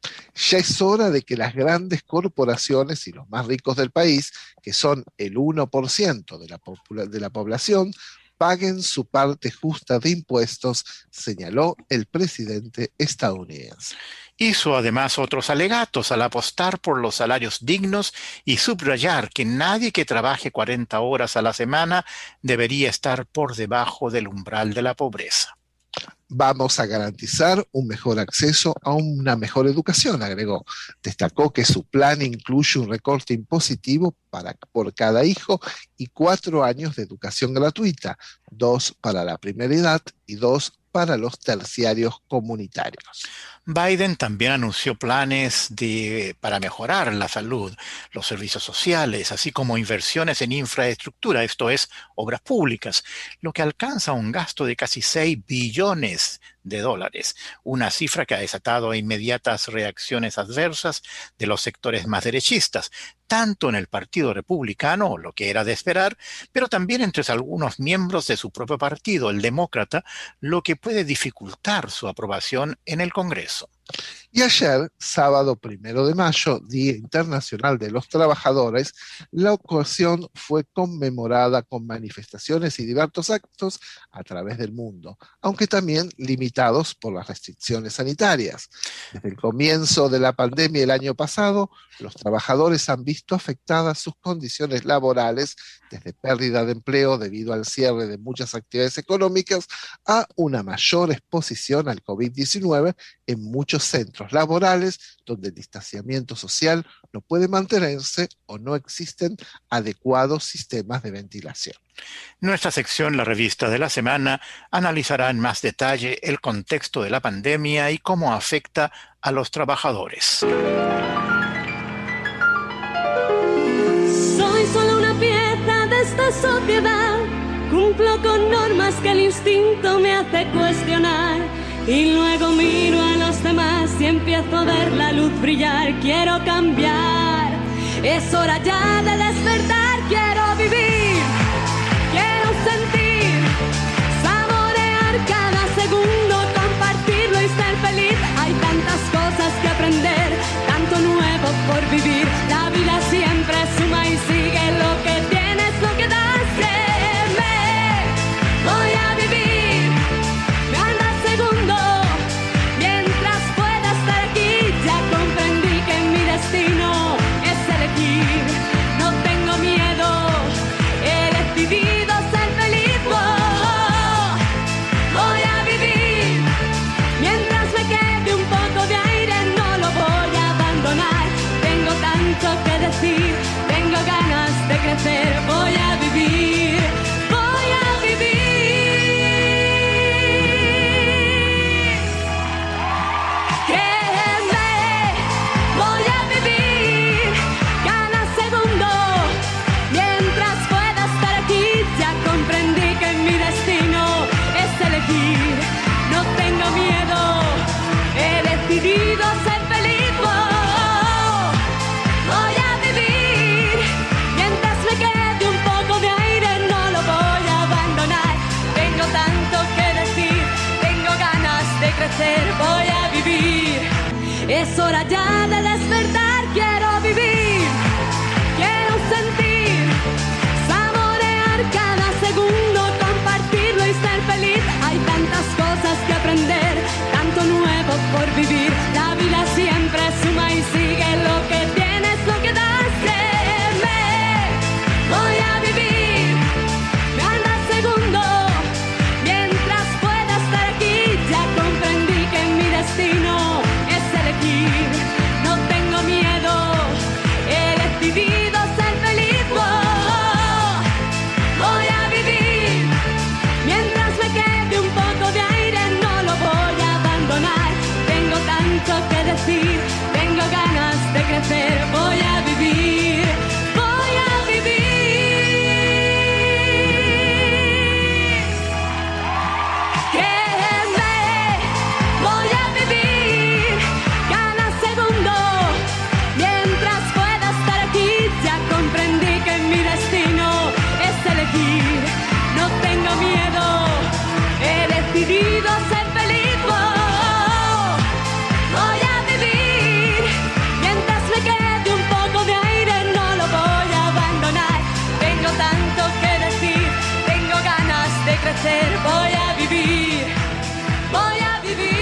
Ya es hora de que las grandes corporaciones y los más ricos del país, que son el uno por ciento de la, popula- de la población, paguen su parte justa de impuestos, señaló el presidente estadounidense. Hizo además otros alegatos al apostar por los salarios dignos y subrayar que nadie que trabaje cuarenta horas a la semana debería estar por debajo del umbral de la pobreza. Vamos a garantizar un mejor acceso a una mejor educación, agregó. Destacó que su plan incluye un recorte impositivo para, por cada hijo y cuatro años de educación gratuita, dos para la primera edad y dos para los terciarios comunitarios. Biden también anunció planes de, para mejorar la salud, los servicios sociales, así como inversiones en infraestructura, esto es, obras públicas, lo que alcanza un gasto de casi seis billones de dólares, una cifra que ha desatado inmediatas reacciones adversas de los sectores más derechistas, tanto en el Partido Republicano, lo que era de esperar, pero también entre algunos miembros de su propio partido, el Demócrata, lo que puede dificultar su aprobación en el Congreso. Y ayer, sábado primero de mayo, Día Internacional de los Trabajadores, la ocasión fue conmemorada con manifestaciones y diversos actos a través del mundo, aunque también limitados por las restricciones sanitarias. Desde el comienzo de la pandemia el año pasado, los trabajadores han visto afectadas sus condiciones laborales desde pérdida de empleo debido al cierre de muchas actividades económicas a una mayor exposición al COVID diecinueve en muchos centros laborales donde el distanciamiento social no puede mantenerse o no existen adecuados sistemas de ventilación. Nuestra sección, la revista de la semana, analizará en más detalle el contexto de la pandemia y cómo afecta a los trabajadores. Soy solo una pieza de esta sociedad, cumplo con normas que el instinto me hace cuestionar, y luego miro a los demás y empiezo a ver la luz brillar. Quiero cambiar, es hora ya de despertar. Quiero vivir, quiero sentir, saborear cada segundo, compartirlo y ser feliz. Hay tantas cosas que aprender, tanto nuevo por vivir. La vida siempre suma y sigue, lo que tienes, lo que das. Créeme, voy a vivir cada segundo mientras pueda estar aquí. Ya comprendí que mi destino es elegir. No tengo miedo, he decidido ser feliz. Oh, voy a vivir mientras me quede un poco de aire, no lo voy a abandonar. Tengo tanto que decir, tengo ganas de crecer. Voy a vivir, voy a vivir. Créeme, voy a vivir cada segundo mientras pueda estar aquí. Ya comprendí que mi destino es elegir. No tengo miedo, he decidido ser feliz. Oh, voy a vivir mientras me quede un poco de aire, no lo voy a abandonar. Tengo tanto que decir, tengo ganas de crecer. Voy a vivir, es hora ya de despertar. Quiero vivir, quiero sentir, saborear cada segundo, compartirlo y ser feliz. Hay tantas cosas que aprender, tanto nuevo por vivir. La vida siempre suma y sigue, lo que tienes, lo que das. Créeme, voy a vivir cada segundo mientras pueda estar aquí. Ya comprendí que mi destino es elegir. No tengo miedo, he decidido ser feliz. Oh, voy a vivir mientras me quede un poco de aire, no lo voy a abandonar. Tengo tanto que decir, tengo ganas de crecer. Voy a vivir, voy a vivir. Créeme, voy a vivir cada segundo mientras pueda estar aquí. Ya comprendí que mi destino es elegir. No tengo miedo, he decidido ser feliz. Oh, voy a vivir mientras me quede un poco de aire, no lo voy a abandonar. Tengo tanto que decir, tengo ganas de crecer. Voy a vivir, voy a vivir.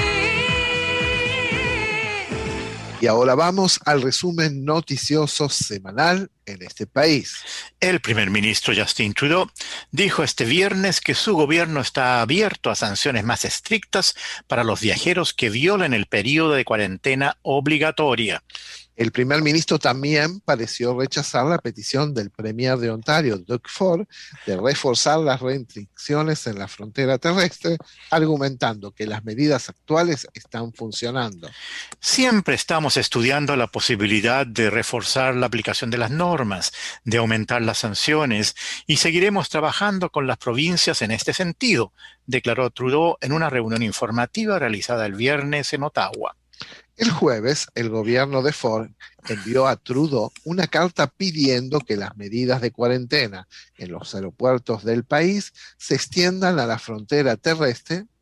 Y ahora vamos al resumen noticioso semanal en este país. El primer ministro Justin Trudeau dijo este viernes que su gobierno está abierto a sanciones más estrictas para los viajeros que violen el periodo de cuarentena obligatoria. El primer ministro también pareció rechazar la petición del premier de Ontario, Doug Ford, de reforzar las restricciones en la frontera terrestre, argumentando que las medidas actuales están funcionando. Siempre estamos estudiando la posibilidad de reforzar la aplicación de las normas, de aumentar las sanciones, y seguiremos trabajando con las provincias en este sentido, declaró Trudeau en una reunión informativa realizada el viernes en Ottawa. El jueves, el gobierno de Ford envió a Trudeau una carta pidiendo que las medidas de cuarentena en los aeropuertos del país se extiendan a la frontera terrestre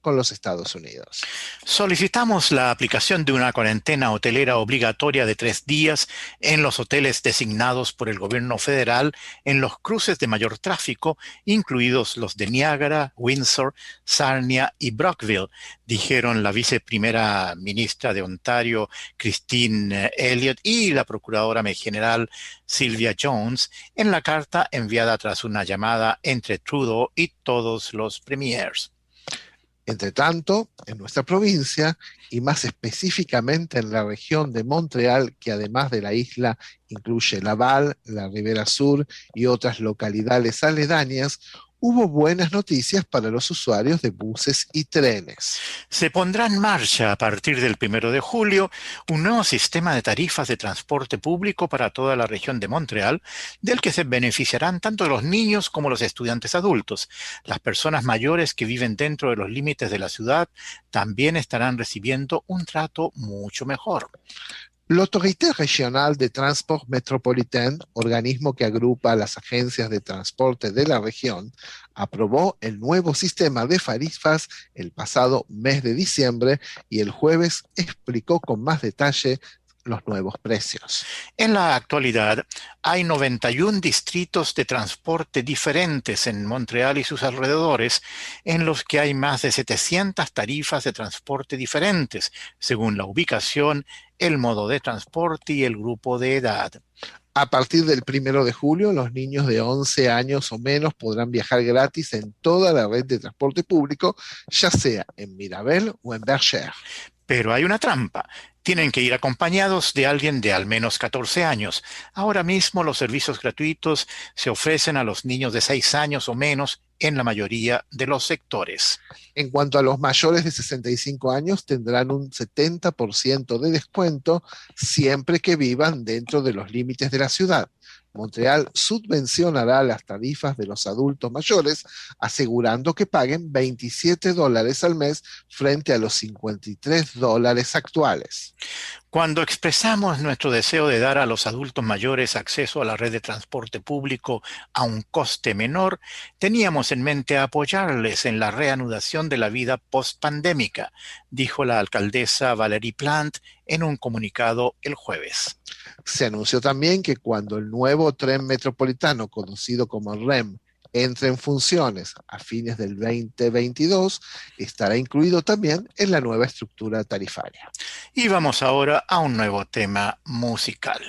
con los Estados Unidos. Solicitamos la aplicación de una cuarentena hotelera obligatoria de tres días en los hoteles designados por el gobierno federal en los cruces de mayor tráfico, incluidos los de Niágara, Windsor, Sarnia y Brockville, dijeron la viceprimera ministra de Ontario, Christine Elliott, y la procuradora general Sylvia Jones en la carta enviada tras una llamada entre Trudeau y todos los premiers. Entre tanto, en nuestra provincia, y más específicamente en la región de Montreal, que además de la isla incluye Laval, la Ribera Sur y otras localidades aledañas, hubo buenas noticias para los usuarios de buses y trenes. Se pondrá en marcha a partir del primero de julio un nuevo sistema de tarifas de transporte público para toda la región de Montreal, del que se beneficiarán tanto los niños como los estudiantes adultos. Las personas mayores que viven dentro de los límites de la ciudad también estarán recibiendo un trato mucho mejor. L'Autorité Régionale de Transport Métropolitain, organismo que agrupa a las agencias de transporte de la región, aprobó el nuevo sistema de tarifas el pasado mes de diciembre y el jueves explicó con más detalle los nuevos precios. En la actualidad, hay noventa y un distritos de transporte diferentes en Montreal y sus alrededores, en los que hay más de setecientas tarifas de transporte diferentes, según la ubicación, el modo de transporte y el grupo de edad. A partir del primero de julio, los niños de once años o menos podrán viajar gratis en toda la red de transporte público, ya sea en Mirabel o en Berkshire. Pero hay una trampa. Tienen que ir acompañados de alguien de al menos catorce años. Ahora mismo los servicios gratuitos se ofrecen a los niños de seis años o menos en la mayoría de los sectores. En cuanto a los mayores de sesenta y cinco años, tendrán un setenta por ciento de descuento siempre que vivan dentro de los límites de la ciudad. Montreal subvencionará las tarifas de los adultos mayores, asegurando que paguen veintisiete dólares al mes frente a los cincuenta y tres dólares actuales. Cuando expresamos nuestro deseo de dar a los adultos mayores acceso a la red de transporte público a un coste menor, teníamos en mente apoyarles en la reanudación de la vida post-pandémica, dijo la alcaldesa Valérie Plante en un comunicado el jueves. Se anunció también que cuando el nuevo tren metropolitano, conocido como R E M, entre en funciones a fines del veinte veintidós, estará incluido también en la nueva estructura tarifaria. Y vamos ahora a un nuevo tema musical.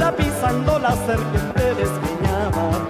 sola pisando la serpiente despeñada.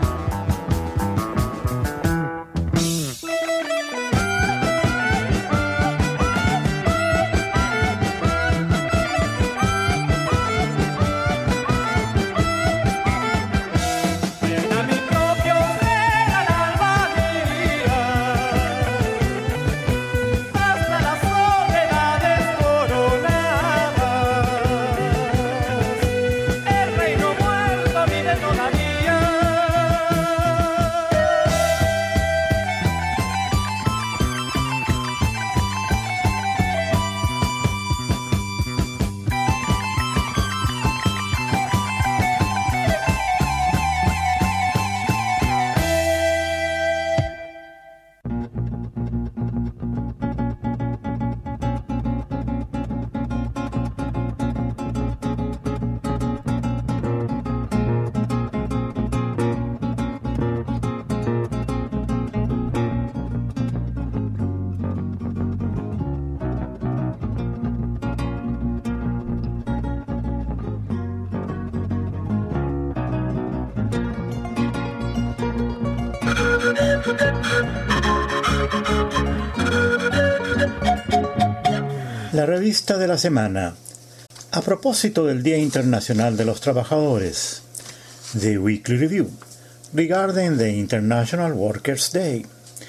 La revista de la semana. A propósito del Día Internacional de los Trabajadores. The Weekly Review. Regarding the International Workers' Day.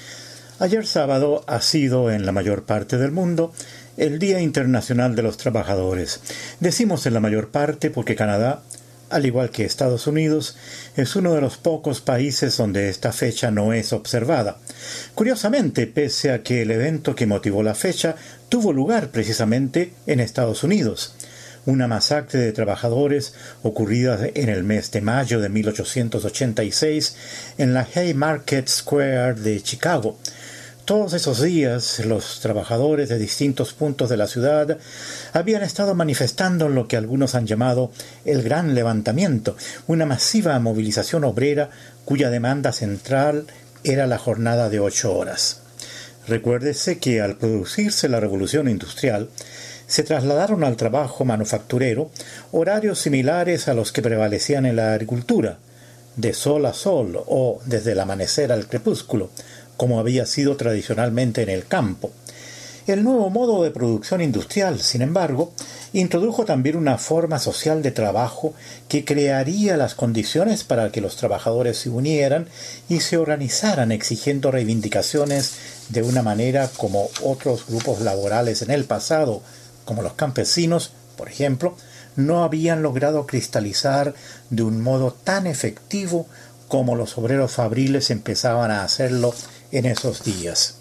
Ayer sábado ha sido en la mayor parte del mundo el Día Internacional de los Trabajadores. Decimos en la mayor parte porque Canadá, al igual que Estados Unidos, es uno de los pocos países donde esta fecha no es observada. Curiosamente, pese a que el evento que motivó la fecha tuvo lugar precisamente en Estados Unidos. Una masacre de trabajadores ocurrida en el mes de mayo de mil ochocientos ochenta y seis en la Haymarket Square de Chicago. Todos esos días, los trabajadores de distintos puntos de la ciudad habían estado manifestando lo que algunos han llamado el Gran Levantamiento, una masiva movilización obrera cuya demanda central era la jornada de ocho horas. Recuérdese que al producirse la Revolución Industrial, se trasladaron al trabajo manufacturero horarios similares a los que prevalecían en la agricultura, de sol a sol o desde el amanecer al crepúsculo, como había sido tradicionalmente en el campo. El nuevo modo de producción industrial, sin embargo, introdujo también una forma social de trabajo que crearía las condiciones para que los trabajadores se unieran y se organizaran exigiendo reivindicaciones de una manera como otros grupos laborales en el pasado, como los campesinos, por ejemplo, no habían logrado cristalizar de un modo tan efectivo como los obreros fabriles empezaban a hacerlo en esos días.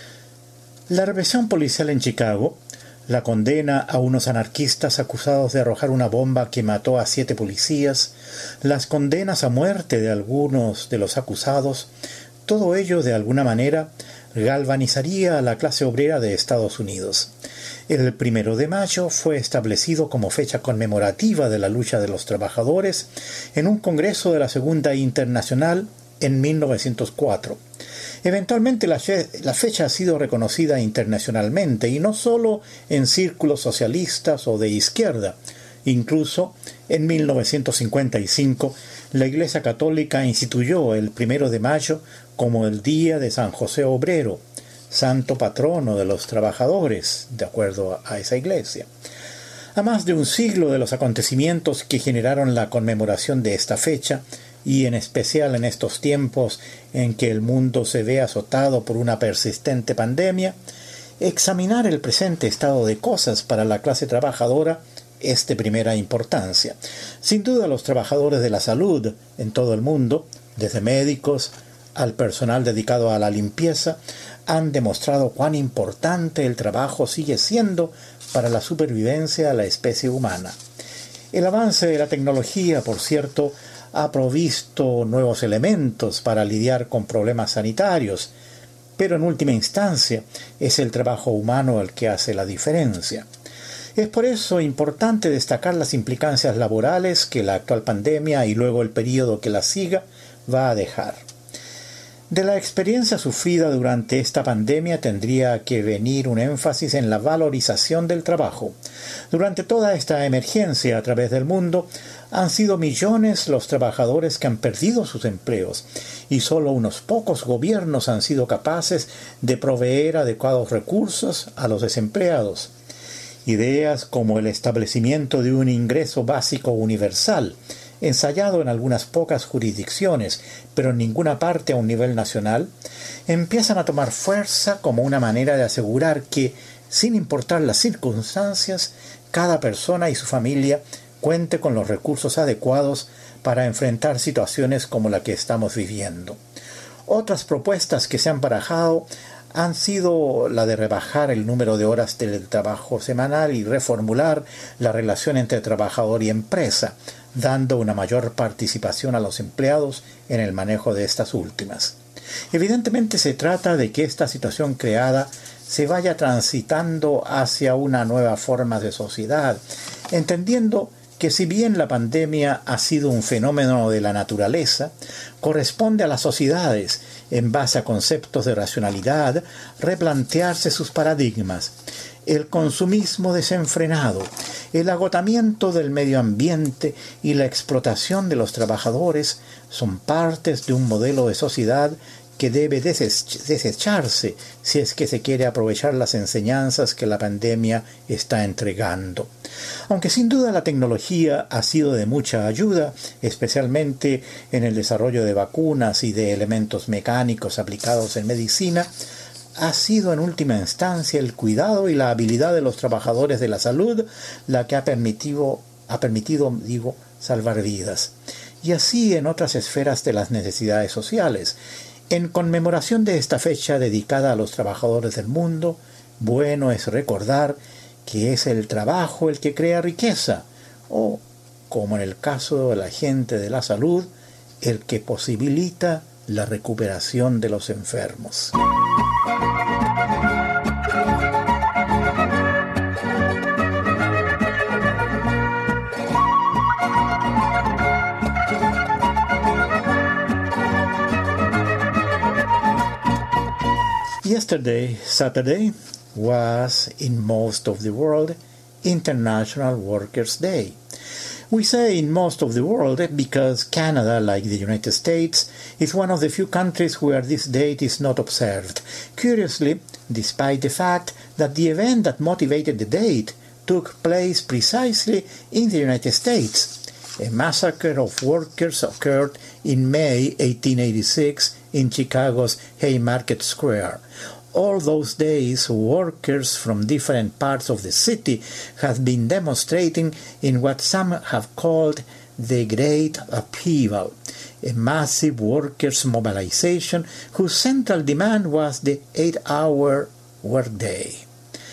La represión policial en Chicago, la condena a unos anarquistas acusados de arrojar una bomba que mató a siete policías, las condenas a muerte de algunos de los acusados, todo ello de alguna manera galvanizaría a la clase obrera de Estados Unidos. El primero de mayo fue establecido como fecha conmemorativa de la lucha de los trabajadores en un congreso de la Segunda Internacional en mil novecientos cuatro. Eventualmente la, fe- la fecha ha sido reconocida internacionalmente y no solo en círculos socialistas o de izquierda. Incluso en mil novecientos cincuenta y cinco la Iglesia Católica instituyó el primero de mayo como el Día de San José Obrero, santo patrono de los trabajadores, de acuerdo a esa iglesia. A más de un siglo de los acontecimientos que generaron la conmemoración de esta fecha, y en especial en estos tiempos en que el mundo se ve azotado por una persistente pandemia, examinar el presente estado de cosas para la clase trabajadora es de primera importancia. Sin duda, los trabajadores de la salud en todo el mundo, desde médicos al personal dedicado a la limpieza, han demostrado cuán importante el trabajo sigue siendo para la supervivencia de la especie humana. El avance de la tecnología, por cierto, ha provisto nuevos elementos para lidiar con problemas sanitarios, pero en última instancia es el trabajo humano el que hace la diferencia. Es por eso importante destacar las implicancias laborales que la actual pandemia y luego el periodo que la siga va a dejar. De la experiencia sufrida durante esta pandemia tendría que venir un énfasis en la valorización del trabajo. Durante toda esta emergencia a través del mundo, han sido millones los trabajadores que han perdido sus empleos y solo unos pocos gobiernos han sido capaces de proveer adecuados recursos a los desempleados. Ideas como el establecimiento de un ingreso básico universal, ensayado en algunas pocas jurisdicciones, pero en ninguna parte a un nivel nacional, empiezan a tomar fuerza como una manera de asegurar que, sin importar las circunstancias, cada persona y su familia cuente con los recursos adecuados para enfrentar situaciones como la que estamos viviendo. Otras propuestas que se han barajado han sido la de rebajar el número de horas del trabajo semanal y reformular la relación entre trabajador y empresa, dando una mayor participación a los empleados en el manejo de estas últimas. Evidentemente se trata de que esta situación creada se vaya transitando hacia una nueva forma de sociedad, entendiendo que si bien la pandemia ha sido un fenómeno de la naturaleza, corresponde a las sociedades, en base a conceptos de racionalidad, replantearse sus paradigmas. El consumismo desenfrenado, el agotamiento del medio ambiente y la explotación de los trabajadores son partes de un modelo de sociedad que debe desecharse si es que se quiere aprovechar las enseñanzas que la pandemia está entregando. Aunque sin duda la tecnología ha sido de mucha ayuda, especialmente en el desarrollo de vacunas y de elementos mecánicos aplicados en medicina, ha sido en última instancia el cuidado y la habilidad de los trabajadores de la salud la que ha permitido, ha permitido, digo, salvar vidas. Y así en otras esferas de las necesidades sociales. En conmemoración de esta fecha dedicada a los trabajadores del mundo, bueno es recordar que es el trabajo el que crea riqueza, o, como en el caso de la gente de la salud, el que posibilita la recuperación de los enfermos. Yesterday, Saturday, was in most of the world International Workers' Day. We say in most of the world because Canada, like the United States, is one of the few countries where this date is not observed. Curiously, despite the fact that the event that motivated the date took place precisely in the United States. A massacre of workers occurred in May eighteen eighty-six in Chicago's Haymarket Square. All those days, workers from different parts of the city have been demonstrating in what some have called the Great Upheaval, a massive workers' mobilization whose central demand was the eight-hour workday.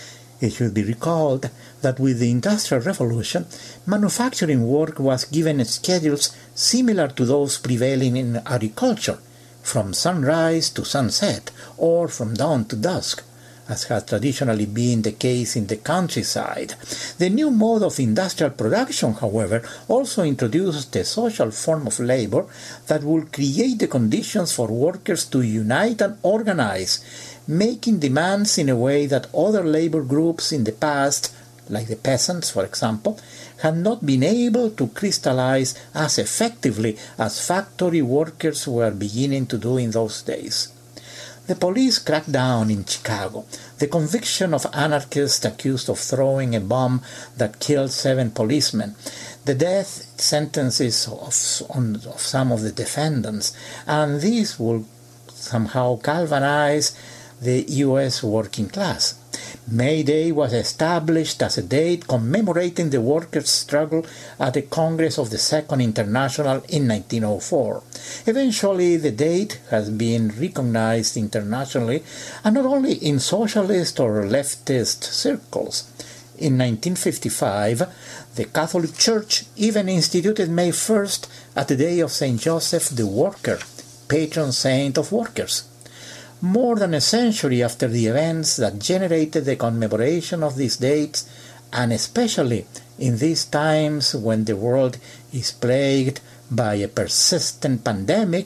It should be recalled that with the Industrial Revolution, manufacturing work was given schedules similar to those prevailing in agriculture, from sunrise to sunset, or from dawn to dusk, as has traditionally been the case in the countryside. The new mode of industrial production, however, also introduced a social form of labor that will create the conditions for workers to unite and organize, making demands in a way that other labor groups in the past, like the peasants, for example, had not been able to crystallize as effectively as factory workers were beginning to do in those days. The police cracked down in Chicago. The conviction of anarchists accused of throwing a bomb that killed seven policemen, the death sentences of, on, of some of the defendants, and these will somehow galvanize the U S working class. May Day was established as a date commemorating the workers' struggle at the Congress of the Second International in nineteen oh four. Eventually, the date has been recognized internationally, and not only in socialist or leftist circles. In nineteen fifty-five, the Catholic Church even instituted May first as the day of Saint Joseph the Worker, patron saint of workers. More than a century after the events that generated the commemoration of these dates, and especially in these times when the world is plagued by a persistent pandemic,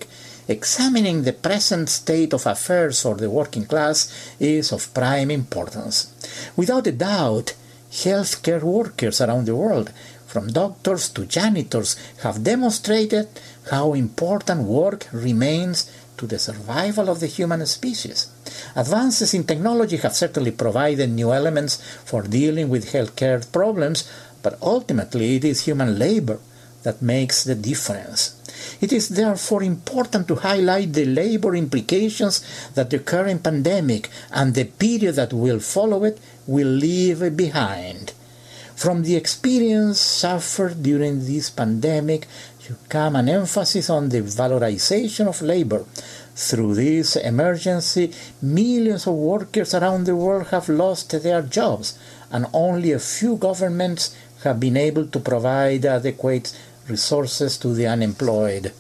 examining the present state of affairs for the working class is of prime importance. Without a doubt, healthcare workers around the world, from doctors to janitors, have demonstrated how important work remains to the survival of the human species. Advances in technology have certainly provided new elements for dealing with healthcare problems, but ultimately it is human labor that makes the difference. It is therefore important to highlight the labor implications that the current pandemic and the period that will follow it will leave behind. From the experience suffered during this pandemic should come an emphasis on the valorization of labor. Through this emergency, millions of workers around the world have lost their jobs, and only a few governments have been able to provide adequate resources to the unemployed.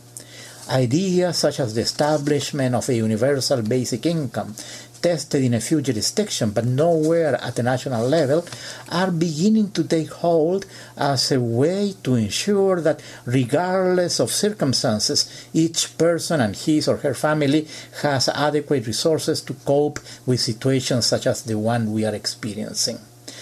Ideas such as the establishment of a universal basic income, tested in a few jurisdictions but nowhere at the national level, are beginning to take hold as a way to ensure that regardless of circumstances, each person and his or her family has adequate resources to cope with situations such as the one we are experiencing.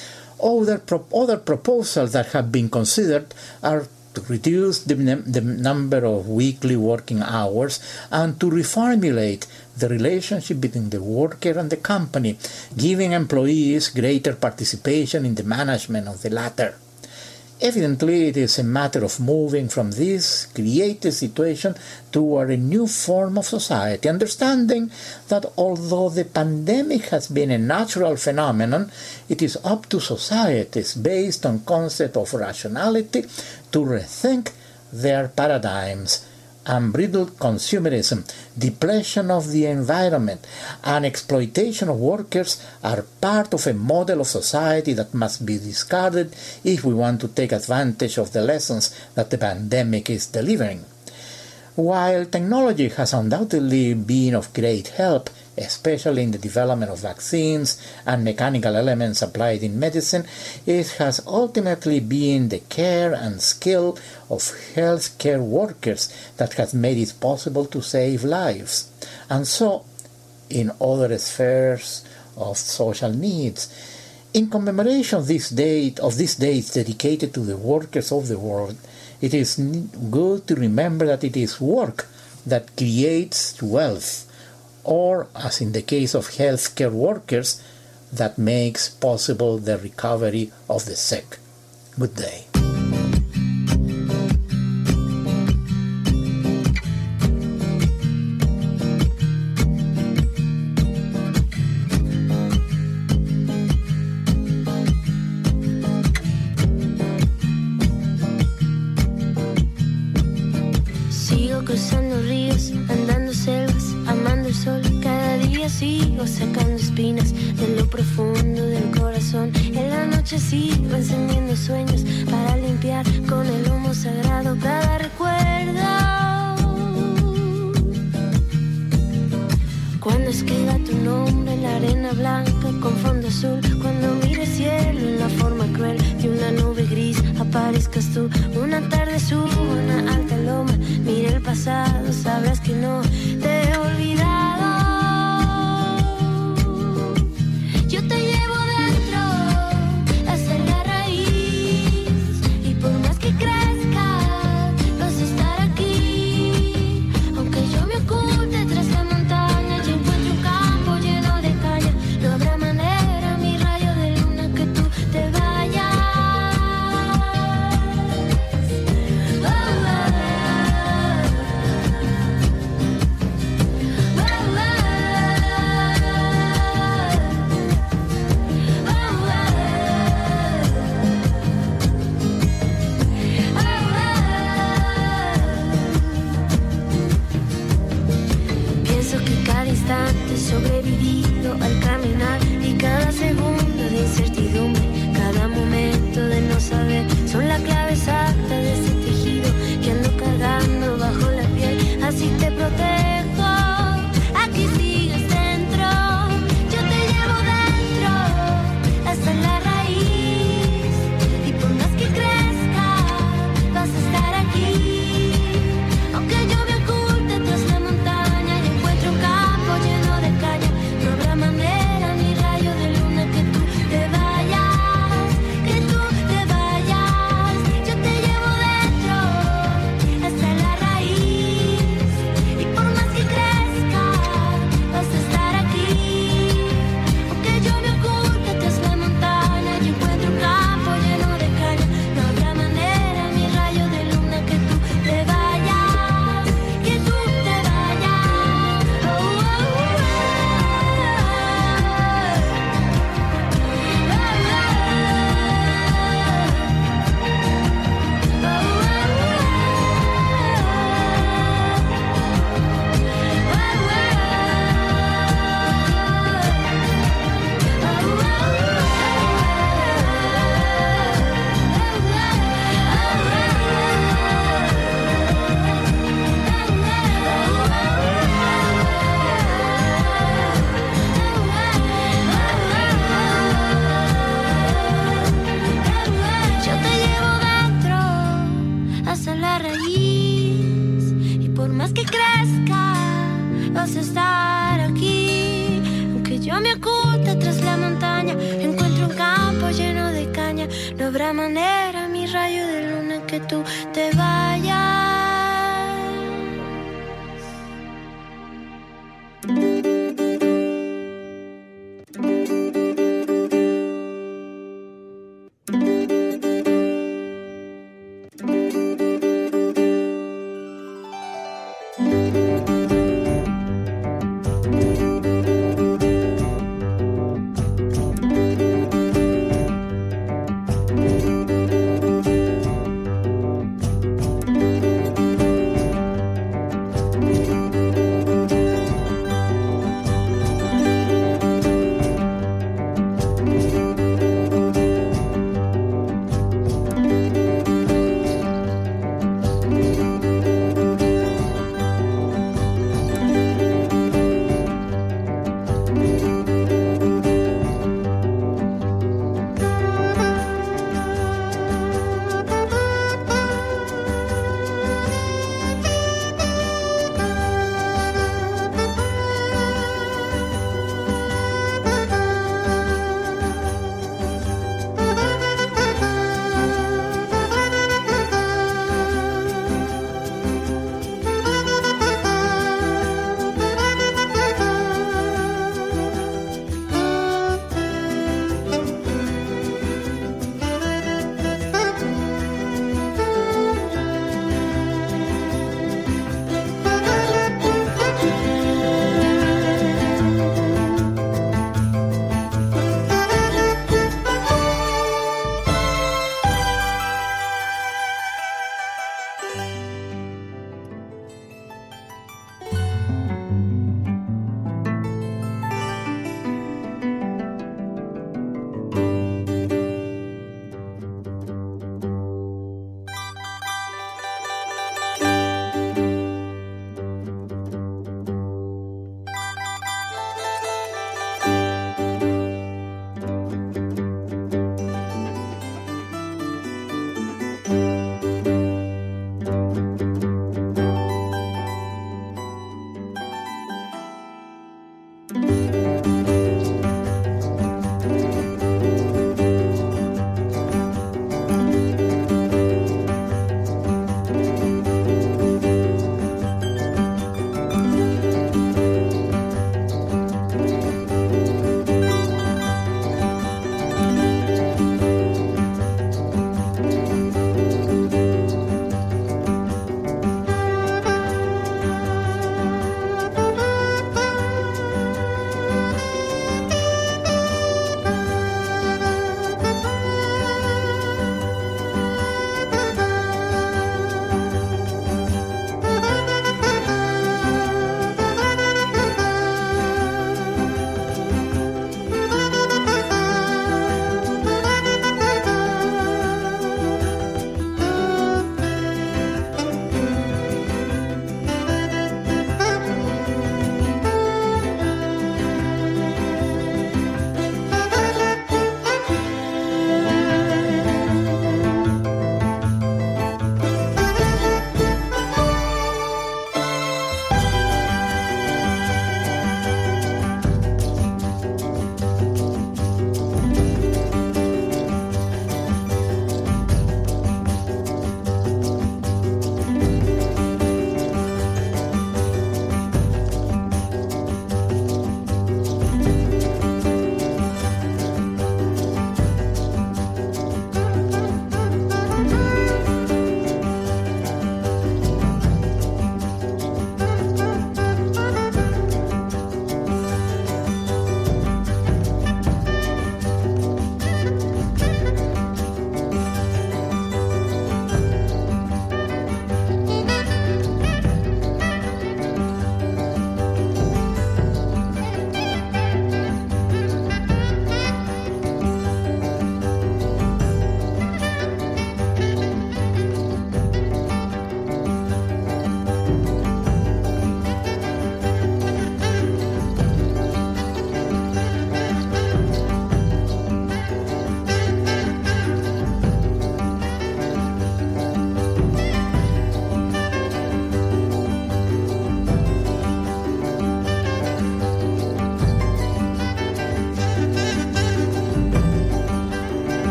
Other, pro- other proposals that have been considered are to reduce the, the number of weekly working hours and to reformulate the relationship between the worker and the company, giving employees greater participation in the management of the latter. Evidently, it is a matter of moving from this created situation toward a new form of society, understanding that although the pandemic has been a natural phenomenon, it is up to societies based on concept of rationality to rethink their paradigms. Unbridled consumerism, depletion of the environment, and exploitation of workers are part of a model of society that must be discarded if we want to take advantage of the lessons that the pandemic is delivering. While technology has undoubtedly been of great help, especially in the development of vaccines and mechanical elements applied in medicine, it has ultimately been the care and skill of healthcare workers that has made it possible to save lives. And so, in other spheres of social needs, in commemoration of this date, of this date dedicated to the workers of the world, it is good to remember that it is work that creates wealth, or, as in the case of healthcare workers, that makes possible the recovery of the sick. Good day. Sigo cruzando ríos, andando selvas, amando el sol. Cada día sigo sacando espinas de lo profundo del corazón. En la noche sigo encendiendo sueños para limpiar con el humo sagrado cada recuerdo. Cuando escriba tu nombre en la arena blanca con fondo azul, cuando mire el cielo en la forma cruel de una nube gris, aparezcas tú. Una tarde subo una alta loma, mire el pasado, sabrás que no te he olvidado. Yo te llevo dentro hasta la raíz, y por más que crezca vas a estar aquí. Aunque yo me oculte tras la montaña y encuentre un campo lleno de caña, no habrá manera, mi rayo de luna, que tú te vayas. Oh, oh, pienso que cada instante sobrevivido al caminar, y cada segundo de incertidumbre, cada momento de no saber, son la clave exacta de ese tejido que ando cargando bajo la piel. Así te protejo, aquí sigues dentro. Yo te llevo dentro hasta la raíz, y por más que crezca vas a estar aquí. Aunque yo me oculte tras la montaña más que crezca, vas a estar aquí. Aunque yo me oculte tras la montaña, encuentro un campo lleno de caña. No habrá manera, mi rayo de luna, que tú te vayas.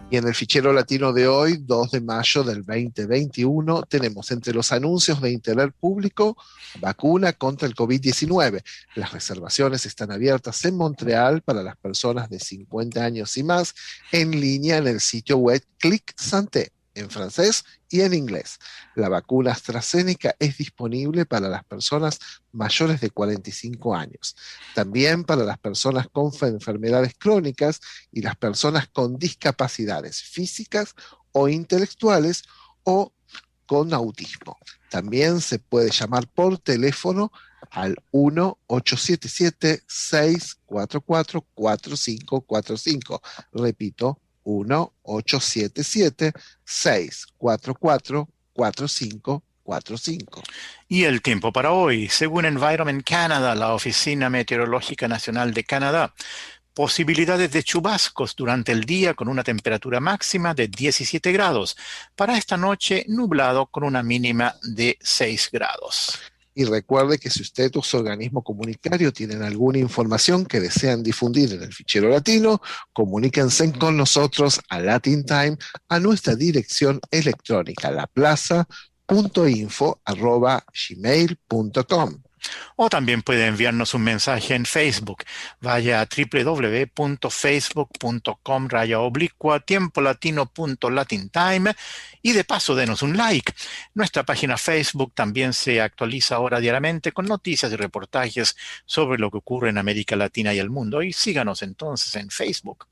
Y en el fichero latino de hoy, dos de mayo del veinte veintiuno, tenemos entre los anuncios de interés público, vacuna contra el COVID diecinueve. Las reservaciones están abiertas en Montreal para las personas de cincuenta años y más, en línea en el sitio web Clic Santé, en francés y en inglés. La vacuna AstraZeneca es disponible para las personas mayores de cuarenta y cinco años, también para las personas con enfermedades crónicas y las personas con discapacidades físicas o intelectuales o con autismo. También se puede llamar por teléfono al uno ocho siete siete, seis cuatro cuatro, cuatro cinco cuatro cinco. Repito, uno ocho siete siete, seis cuatro cuatro, cuatro cinco cuatro cinco. Y el tiempo para hoy, según Environment Canada, la Oficina Meteorológica Nacional de Canadá, posibilidades de chubascos durante el día con una temperatura máxima de diecisiete grados. Para esta noche, nublado con una mínima de seis grados. Y recuerde que si usted o su organismo comunitario tienen alguna información que desean difundir en el fichero latino, comuníquense con nosotros a Latin Time a nuestra dirección electrónica laplaza punto info arroba gmail punto com. O también puede enviarnos un mensaje en Facebook. Vaya a doble u doble u doble u punto facebook punto com raya oblicua tiempo latino punto latin time y de paso denos un like. Nuestra página Facebook también se actualiza ahora diariamente con noticias y reportajes sobre lo que ocurre en América Latina y el mundo. Y síganos entonces en Facebook.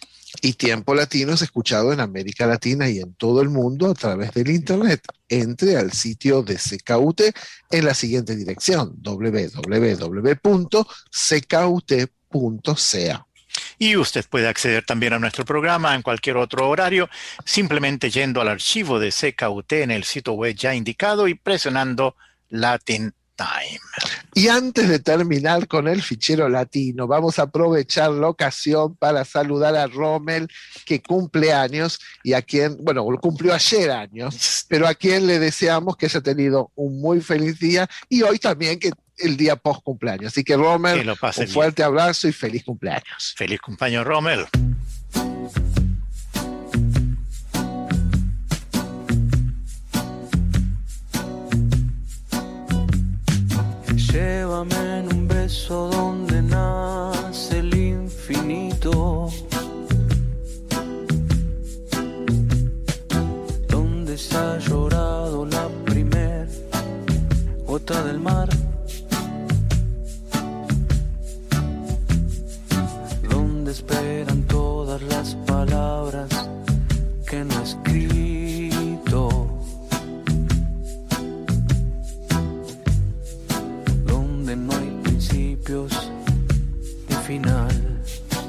Y Tiempo Latino es escuchado en América Latina y en todo el mundo a través del Internet. Entre al sitio de C K U T en la siguiente dirección, doble u doble u doble u punto c k u t punto c a. Y usted puede acceder también a nuestro programa en cualquier otro horario, simplemente yendo al archivo de C K U T en el sitio web ya indicado y presionando Latin Time. Y antes de terminar con el fichero latino, vamos a aprovechar la ocasión para saludar a Rommel, que cumple años, y a quien, bueno, cumplió ayer años, pero a quien le deseamos que haya tenido un muy feliz día, y hoy también que el día post cumpleaños. Así que Rommel, un fuerte bien. Abrazo y feliz cumpleaños. Feliz cumpleaños, Rommel. Llévame en un beso donde nace el infinito, donde se ha llorado la primer gota del mar, donde esperan todas las palabras que no he escrito, no hay principios ni final.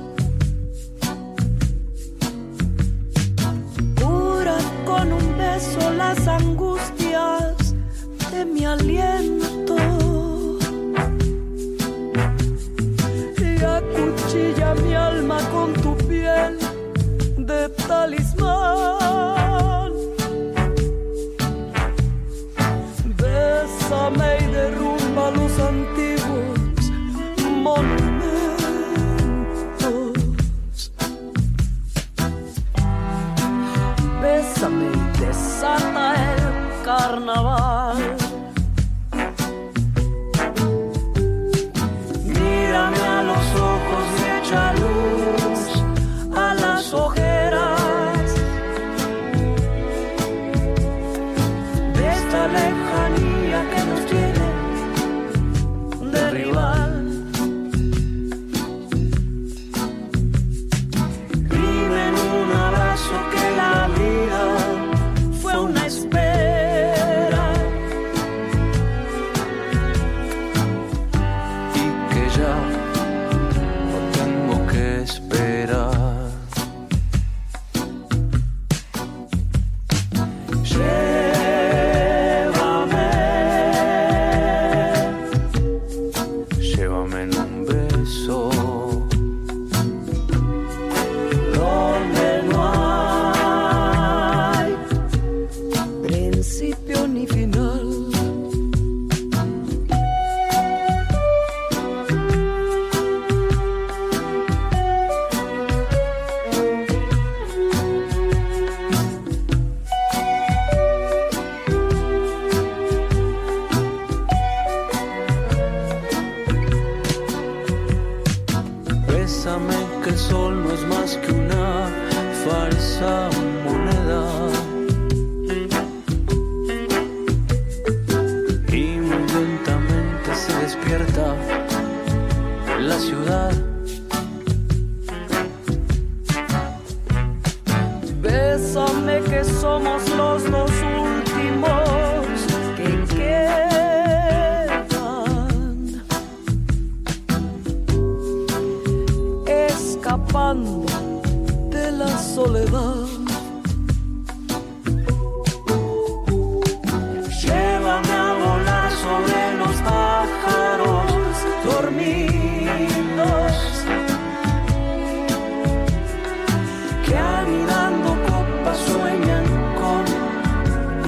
Cura con un beso las angustias de mi aliento y acuchilla mi alma con tu piel de talismán. Bésame y derrumba los antiguos monumentos. Bésame y desata el carnaval. Mírame a los ojos y echa luz a las ojeras de esta lejanía que nos tiene de rival. Dime en un abrazo que la vida fue una espera y que ya no tengo que esperar.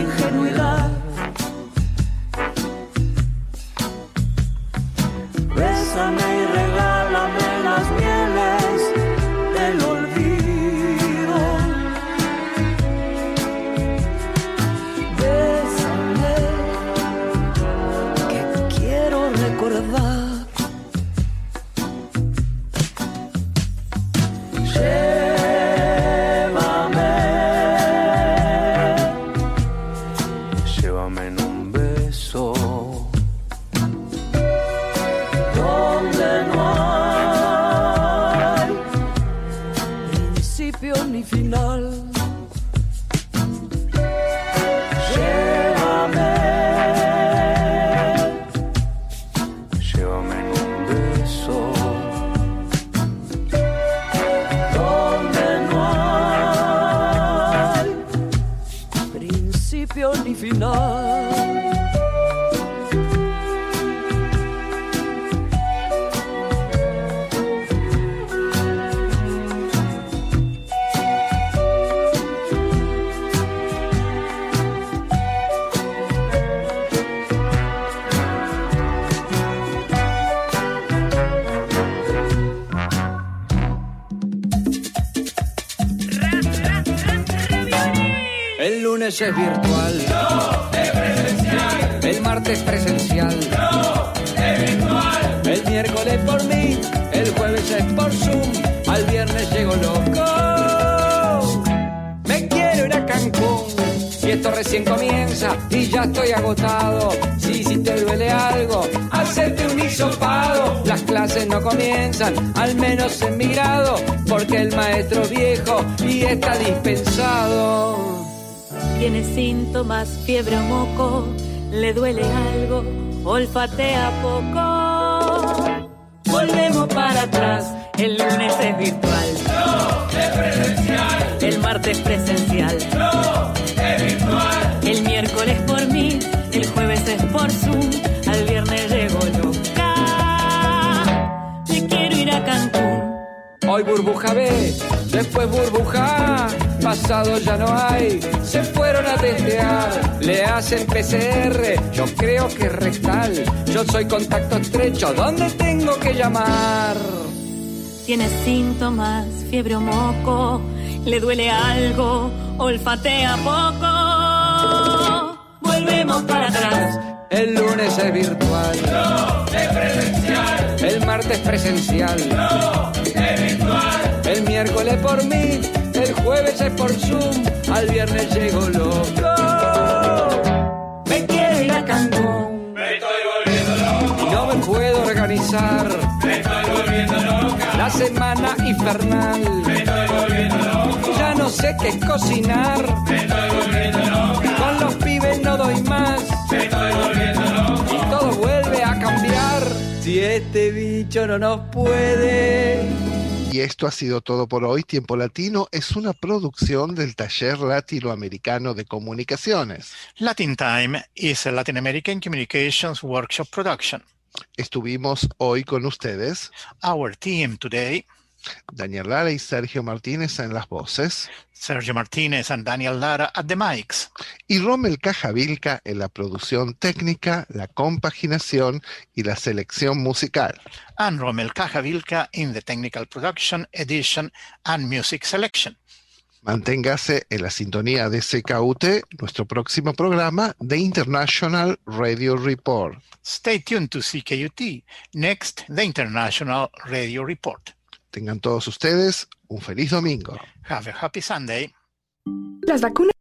ingenuidad. Bésame y regálame las mieles del olvido. Bésame, que quiero recordar. Llévame, llévame en un beso donde no hay principio ni final. Llévame, llévame en un beso donde no hay principio ni final. El lunes es virtual, No, es presencial. el martes presencial, No, es virtual. el miércoles por mí, el jueves es por Zoom, al viernes llego loco. Me quiero ir a Cancún, y esto recién comienza y ya estoy agotado. Sí, si te duele algo, hacete un hisopado. Las clases no comienzan, al menos en mi grado, porque el maestro es viejo y está dispensado. Tiene síntomas, fiebre o moco, le duele algo, olfatea poco. Volvemos para atrás, el lunes es virtual, No, es presencial. el martes presencial, No, es virtual. el miércoles por mí, el jueves es por Zoom, al viernes llego loca. Me quiero ir a Cancún. Hoy burbuja B, después burbuja A, pasado ya no hay, se fueron a testear, le hacen P C R, yo creo que es rectal, yo soy contacto estrecho, ¿dónde tengo que llamar? Tiene síntomas, fiebre o moco, le duele algo, olfatea poco. Volvemos para atrás. El lunes es virtual, No, es presencial. el martes presencial, No, es virtual. el miércoles por mí, el jueves es por Zoom, al viernes llego loco. Me quiero ir a Cancún Me estoy volviendo loco. y no me puedo organizar. Me estoy volviendo loca. La semana infernal, Me estoy volviendo loco. ya no sé qué cocinar. Me estoy volviendo loca. Con los pibes no doy más Me estoy volviendo loco. y todo vuelve a cambiar. Si este bicho no nos puede. Y esto ha sido todo por hoy. Tiempo Latino es una producción del Taller Latinoamericano de Comunicaciones. Latin Time is a Latin American Communications Workshop production. Estuvimos hoy con ustedes, Our team today, Daniel Lara y Sergio Martínez en las voces, Sergio Martinez and Daniel Lara at the mics, y Rommel Cajavilca en la producción técnica, la compaginación y la selección musical. and Rommel Cajavilca in the technical production, edition, and music selection. Manténgase en la sintonía de C K U T, nuestro próximo programa de International Radio Report. Stay tuned to C K U T. Next, the International Radio Report. Tengan todos ustedes un feliz domingo. Have a happy Sunday. Las vacunas.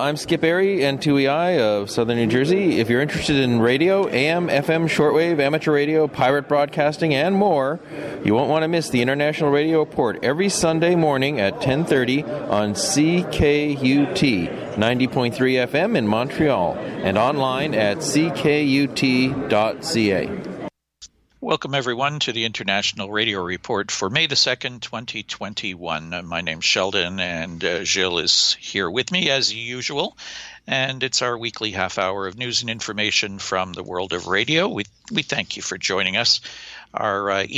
I'm Skip Airy, N two E I of Southern New Jersey. If you're interested in radio, A M, F M, shortwave, amateur radio, pirate broadcasting, and more, you won't want to miss the International Radio Report every Sunday morning at ten thirty on C K U T ninety point three F M in Montreal and online at c k u t dot c a. Welcome, everyone, to the International Radio Report for May the second, twenty twenty-one. Uh, my name's Sheldon, and uh, Gilles is here with me, as usual. And it's our weekly half hour of news and information from the world of radio. We, we thank you for joining us. Our uh,